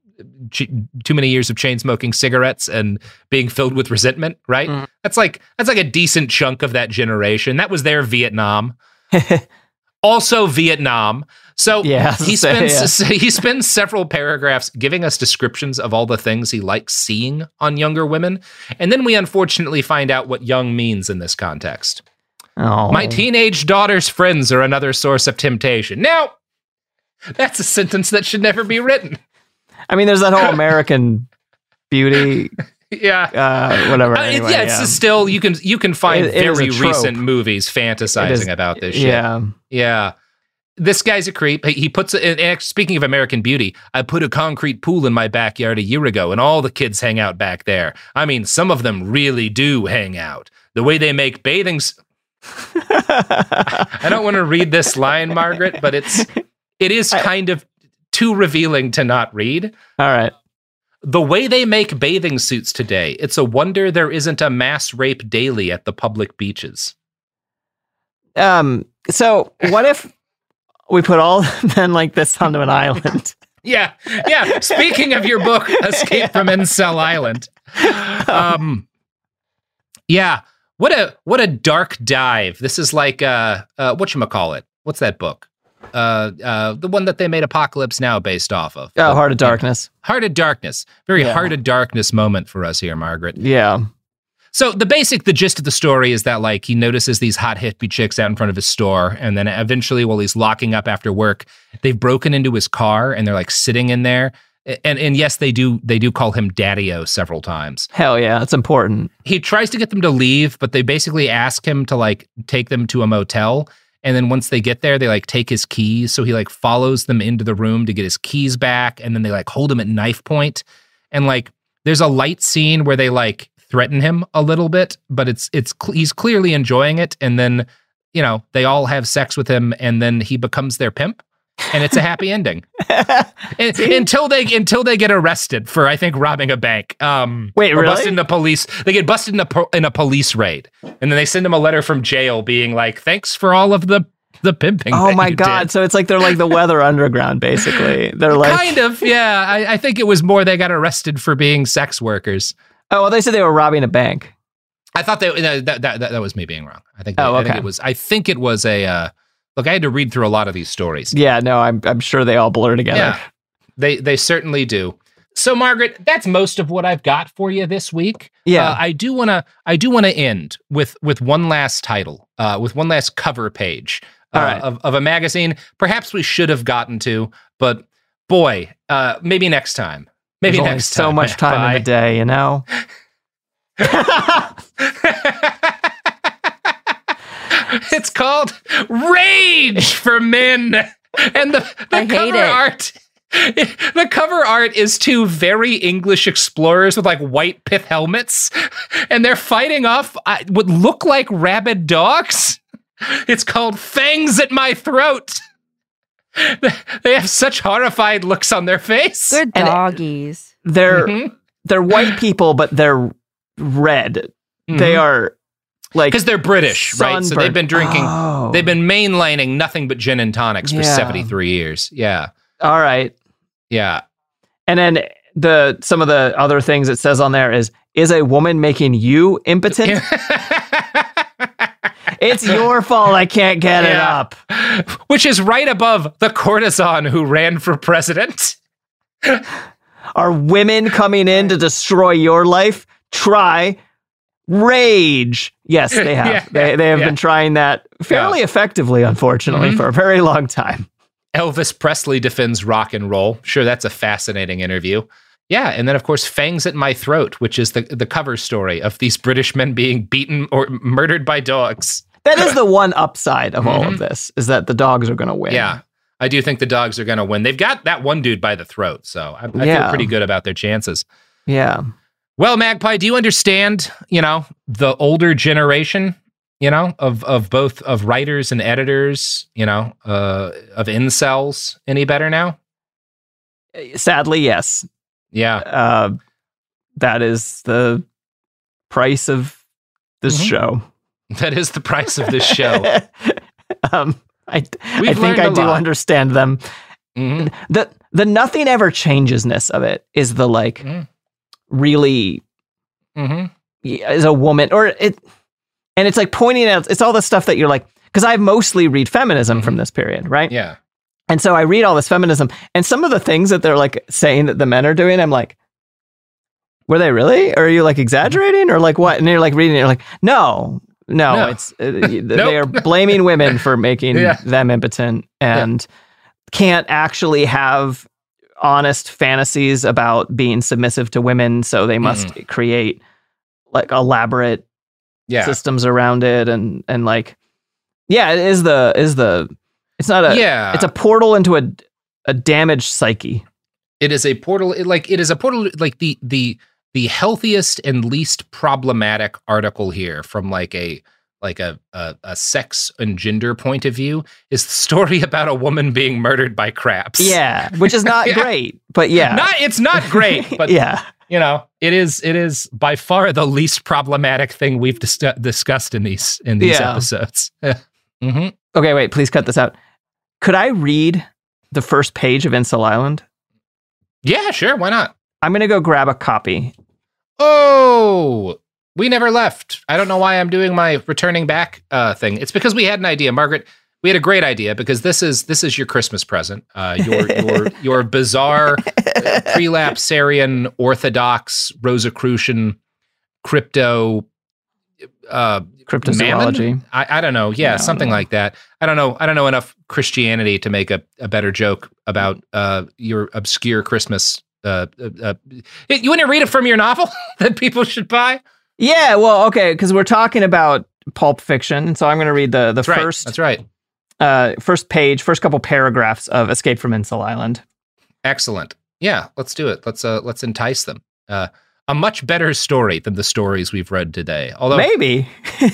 [SPEAKER 8] too many years of chain smoking cigarettes and being filled with resentment, right? Mm. That's like a decent chunk of that generation. That was their Vietnam. Also Vietnam. So
[SPEAKER 7] Yeah,
[SPEAKER 8] he spends several paragraphs giving us descriptions of all the things he likes seeing on younger women. And then we unfortunately find out what young means in this context.
[SPEAKER 7] Oh.
[SPEAKER 8] My teenage daughter's friends are another source of temptation. Now, that's a sentence that should never be written.
[SPEAKER 7] I mean, there's that whole American Beauty. Whatever. Anyway,
[SPEAKER 8] it's still, you can find
[SPEAKER 7] It is
[SPEAKER 8] very
[SPEAKER 7] a trope.
[SPEAKER 8] recent movies fantasizing about this shit. Yeah. This guy's a creep. He puts it, and speaking of American Beauty, I put a concrete pool in my backyard a year ago, and all the kids hang out back there. I mean, some of them really do hang out. The way they make bathing... I don't want to read this line, Margaret, but it is kind of too revealing to not read.
[SPEAKER 7] All right.
[SPEAKER 8] The way they make bathing suits today, it's a wonder there isn't a mass rape daily at the public beaches.
[SPEAKER 7] So what if we put all men like this onto an island?
[SPEAKER 8] Yeah. Speaking of your book, Escape from Incel Island. What a dark dive. This is like whatchamacallit? What's that book? The one that they made Apocalypse Now based off of.
[SPEAKER 7] Oh, Heart of Darkness.
[SPEAKER 8] Heart of Darkness. Very Heart of Darkness moment for us here, Margaret.
[SPEAKER 7] Yeah.
[SPEAKER 8] So the gist of the story is that like he notices these hot hippie chicks out in front of his store, and then eventually while he's locking up after work, they've broken into his car and they're like sitting in there. And yes, they do call him Daddy-O several times.
[SPEAKER 7] Hell yeah, that's important.
[SPEAKER 8] He tries to get them to leave, but they basically ask him to like take them to a motel. And then once they get there, they like take his keys. So he like follows them into the room to get his keys back. And then they like hold him at knife point. And like there's a light scene where they like threaten him a little bit, but he's clearly enjoying it. And then, they all have sex with him, and then he becomes their pimp. And it's a happy ending until they get arrested for, I think, robbing a bank.
[SPEAKER 7] Wait, really?
[SPEAKER 8] Busted in the police. They get busted in a police raid, and then they send him a letter from jail being like, "Thanks for all of the pimping."
[SPEAKER 7] Oh my God! So it's like they're like the Weather Underground, basically. They're like
[SPEAKER 8] kind of, yeah. I think it was more they got arrested for being sex workers.
[SPEAKER 7] Oh, well, they said they were robbing a bank.
[SPEAKER 8] I thought that was me being wrong. I think it was a. Look, I had to read through a lot of these stories.
[SPEAKER 7] Yeah, no, I'm sure they all blur together.
[SPEAKER 8] Yeah, they certainly do. So, Margaret, that's most of what I've got for you this week.
[SPEAKER 7] Yeah,
[SPEAKER 8] I do wanna end with one last title, with one last cover page of a magazine. Perhaps we should have gotten to, but boy, maybe next time. Maybe
[SPEAKER 7] There's
[SPEAKER 8] next
[SPEAKER 7] only
[SPEAKER 8] time.
[SPEAKER 7] so much time in the day,
[SPEAKER 8] It's called Rage for Men. And the cover art. The cover art is two very English explorers with like white pith helmets, and they're fighting off what look like rabid dogs. It's called Fangs at My Throat. They have such horrified looks on their face.
[SPEAKER 9] They're doggies.
[SPEAKER 7] They're white people, but they're red. Mm-hmm. They are like
[SPEAKER 8] because they're British, right? So they've been drinking.
[SPEAKER 7] Oh.
[SPEAKER 8] They've been mainlining nothing but gin and tonics for 73 years. Yeah.
[SPEAKER 7] All right.
[SPEAKER 8] Yeah.
[SPEAKER 7] And then some of the other things it says on there is a woman making you impotent? It's your fault I can't get it up.
[SPEAKER 8] Which is right above the courtesan who ran for president.
[SPEAKER 7] Are women coming in to destroy your life? Try Rage. Yes, they have. They have been trying that fairly effectively, unfortunately, for a very long time.
[SPEAKER 8] Elvis Presley defends rock and roll. Sure, that's a fascinating interview. Yeah, and then, of course, Fangs at My Throat, which is the cover story of these British men being beaten or murdered by dogs.
[SPEAKER 7] That is the one upside of all of this, is that the dogs are going to win.
[SPEAKER 8] Yeah, I do think the dogs are going to win. They've got that one dude by the throat, so I feel pretty good about their chances.
[SPEAKER 7] Yeah.
[SPEAKER 8] Well, Magpie, do you understand, the older generation, of both of writers and editors, of incels any better now?
[SPEAKER 7] Sadly, yes.
[SPEAKER 8] Yeah.
[SPEAKER 7] That is the price of this show.
[SPEAKER 8] That is the price of this show.
[SPEAKER 7] I think I do understand them. Mm-hmm. The nothing ever changesness of it is the really as a woman and it's like pointing out, it's all the stuff that you're like, because I mostly read feminism from this period, right?
[SPEAKER 8] Yeah.
[SPEAKER 7] And so I read all this feminism, and some of the things that they're like saying that the men are doing, I'm like, were they really? Or are you like exaggerating or like what? And you're like reading it, you're like, no, it's they are blaming women for making them impotent and can't actually have honest fantasies about being submissive to women. So they must create like elaborate systems around it. And like, it's not a, it's a portal into a damaged psyche.
[SPEAKER 8] It is a portal. Like the healthiest and least problematic article here from like a sex and gender point of view is the story about a woman being murdered by crabs.
[SPEAKER 7] Yeah, which is not great, but
[SPEAKER 8] it's not great, but you know, it is by far the least problematic thing we've discussed in these episodes.
[SPEAKER 7] Okay, wait, please cut this out. Could I read the first page of Incel Island?
[SPEAKER 8] Yeah, sure, why not?
[SPEAKER 7] I'm gonna go grab a copy.
[SPEAKER 8] Oh, we never left. I don't know why I'm doing my returning back thing. It's because we had an idea, Margaret. We had a great idea because this is your Christmas present. Your bizarre prelapsarian Orthodox Rosicrucian cryptozoology. I don't know. Yeah, something like that. I don't know enough Christianity to make a better joke about your obscure Christmas. You want to read it from your novel that people should buy?
[SPEAKER 7] Yeah, well, okay, because we're talking about pulp fiction, and so I'm going to read the first.
[SPEAKER 8] That's right.
[SPEAKER 7] First page, first couple paragraphs of Escape from Incel Island.
[SPEAKER 8] Excellent. Yeah, let's do it. Let's entice them. A much better story than the stories we've read today. Although
[SPEAKER 7] maybe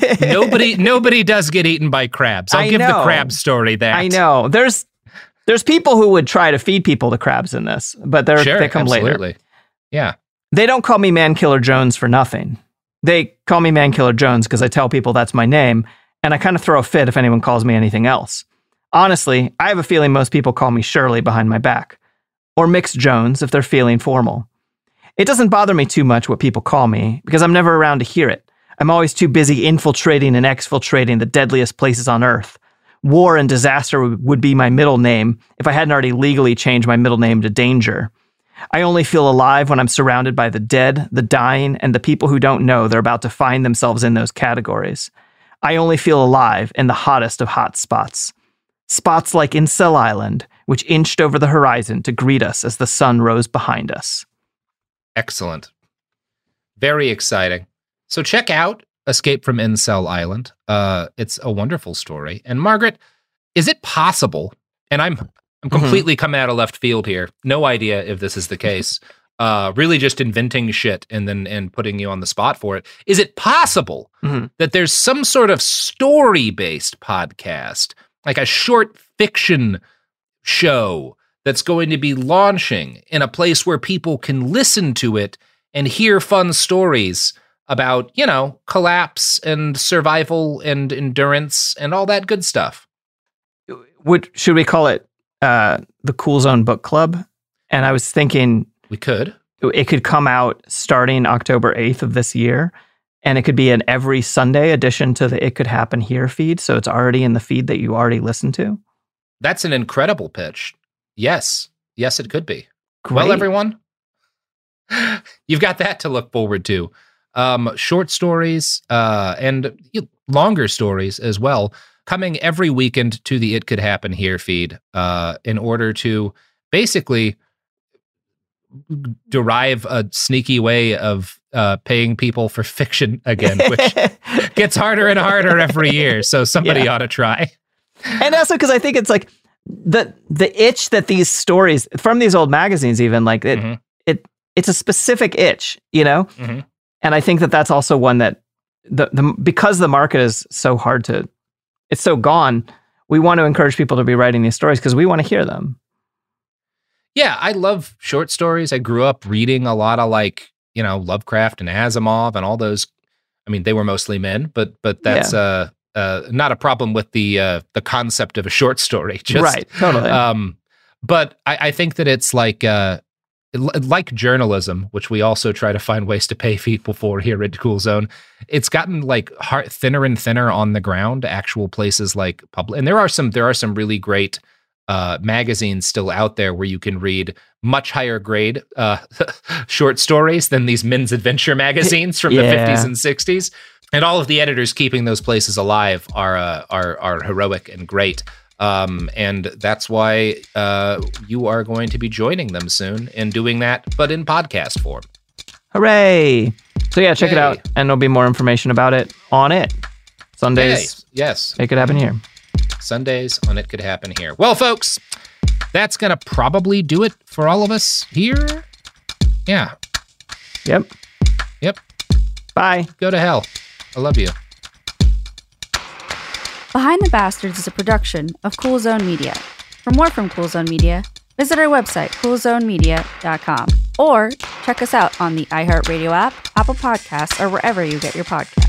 [SPEAKER 8] nobody does get eaten by crabs. I'll give the crab story that.
[SPEAKER 7] I know. There's people who would try to feed people the crabs in this, but they come later.
[SPEAKER 8] Yeah.
[SPEAKER 7] They don't call me Man Killer Jones for nothing. They call me Man Killer Jones because I tell people that's my name, and I kind of throw a fit if anyone calls me anything else. Honestly, I have a feeling most people call me Shirley behind my back, or Mix Jones if they're feeling formal. It doesn't bother me too much what people call me because I'm never around to hear it. I'm always too busy infiltrating and exfiltrating the deadliest places on Earth. War and disaster would be my middle name if I hadn't already legally changed my middle name to Danger. I only feel alive when I'm surrounded by the dead, the dying, and the people who don't know they're about to find themselves in those categories. I only feel alive in the hottest of hot spots. Spots like Incel Island, which inched over the horizon to greet us as the sun rose behind us.
[SPEAKER 8] Excellent. Very exciting. So check out Escape from Incel Island. It's a wonderful story. And Margaret, is it possible, and I'm completely coming out of left field here, no idea if this is the case, really just inventing shit and putting you on the spot for it. Is it possible that there's some sort of story-based podcast, like a short fiction show that's going to be launching in a place where people can listen to it and hear fun stories about, you know, collapse and survival and endurance and all that good stuff?
[SPEAKER 7] Should we call it the Cool Zone Book Club? And I was thinking
[SPEAKER 8] it could
[SPEAKER 7] come out starting October 8th of this year, and it could be an every Sunday addition to the It Could Happen Here feed, so it's already in the feed that you already listen to.
[SPEAKER 8] That's an incredible pitch. Yes, it could be.
[SPEAKER 7] Great.
[SPEAKER 8] Well, everyone, you've got that to look forward to. Short stories and longer stories as well, coming every weekend to the It Could Happen Here feed in order to basically derive a sneaky way of paying people for fiction again, which gets harder and harder every year. So somebody ought to try.
[SPEAKER 7] And also because I think it's like the itch that these stories from these old magazines, even like it's a specific itch, you know?
[SPEAKER 8] Mm-hmm.
[SPEAKER 7] And I think that that's also one that because the market is so hard to, it's so gone, we want to encourage people to be writing these stories because we want to hear them.
[SPEAKER 8] Yeah, I love short stories. I grew up reading a lot of like, you know, Lovecraft and Asimov and all those. I mean, they were mostly men, but that's not a problem with the concept of a short story. Just,
[SPEAKER 7] right, totally.
[SPEAKER 8] But I think that it's like like journalism, which we also try to find ways to pay people for here at Cool Zone, it's gotten like thinner and thinner on the ground. Actual places like public, and there are some really great magazines still out there where you can read much higher grade short stories than these men's adventure magazines from the 50s and 60s. And all of the editors keeping those places alive are heroic and great. And that's why you are going to be joining them soon and doing that, but in podcast form.
[SPEAKER 7] Hooray! So yeah, check it out, and there'll be more information about it on it. Sundays.
[SPEAKER 8] Yes.
[SPEAKER 7] It could happen here.
[SPEAKER 8] Sundays on It Could Happen Here. Well, folks, that's going to probably do it for all of us here. Yeah.
[SPEAKER 7] Yep. Bye.
[SPEAKER 8] Go to hell. I love you.
[SPEAKER 9] Behind the Bastards is a production of Cool Zone Media. For more from Cool Zone Media, visit our website, coolzonemedia.com, or check us out on the iHeartRadio app, Apple Podcasts, or wherever you get your podcasts.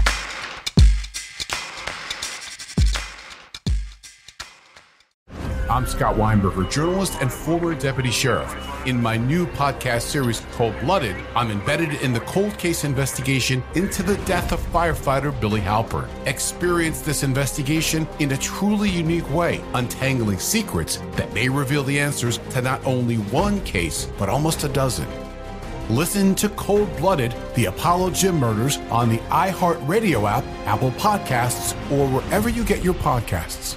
[SPEAKER 1] I'm Scott Weinberger, journalist and former deputy sheriff. In my new podcast series, Cold Blooded, I'm embedded in the cold case investigation into the death of firefighter Billy Halpern. Experience this investigation in a truly unique way, untangling secrets that may reveal the answers to not only one case, but almost a dozen. Listen to Cold Blooded, the Apollo Gym Murders on the iHeartRadio app, Apple Podcasts, or wherever you get your podcasts.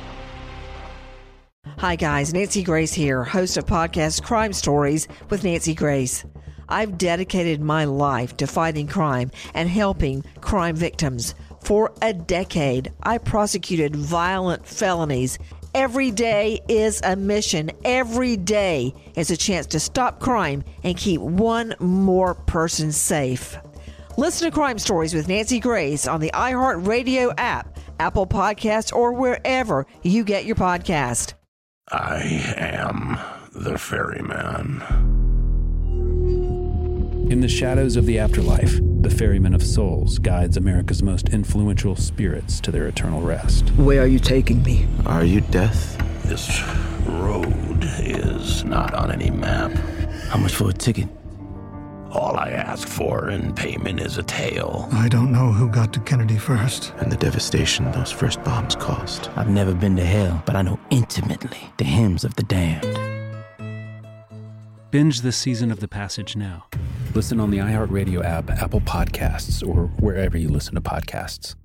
[SPEAKER 2] Hi guys, Nancy Grace here, host of podcast Crime Stories with Nancy Grace. I've dedicated my life to fighting crime and helping crime victims. For a decade, I prosecuted violent felonies. Every day is a mission. Every day is a chance to stop crime and keep one more person safe. Listen to Crime Stories with Nancy Grace on the iHeartRadio app, Apple Podcasts, or wherever you get your podcast.
[SPEAKER 3] I am the ferryman.
[SPEAKER 4] In the shadows of the afterlife, the ferryman of souls guides America's most influential spirits to their eternal rest.
[SPEAKER 5] Where are you taking me?
[SPEAKER 3] Are you death? This road is not on any map.
[SPEAKER 5] How much for a ticket?
[SPEAKER 3] All I ask for in payment is a tale.
[SPEAKER 6] I don't know who got to Kennedy first.
[SPEAKER 16] And the devastation those first bombs caused.
[SPEAKER 5] I've never been to hell, but I know intimately the hymns of the damned.
[SPEAKER 4] Binge this season of The Passage now. Listen on the iHeartRadio app, Apple Podcasts, or wherever you listen to podcasts.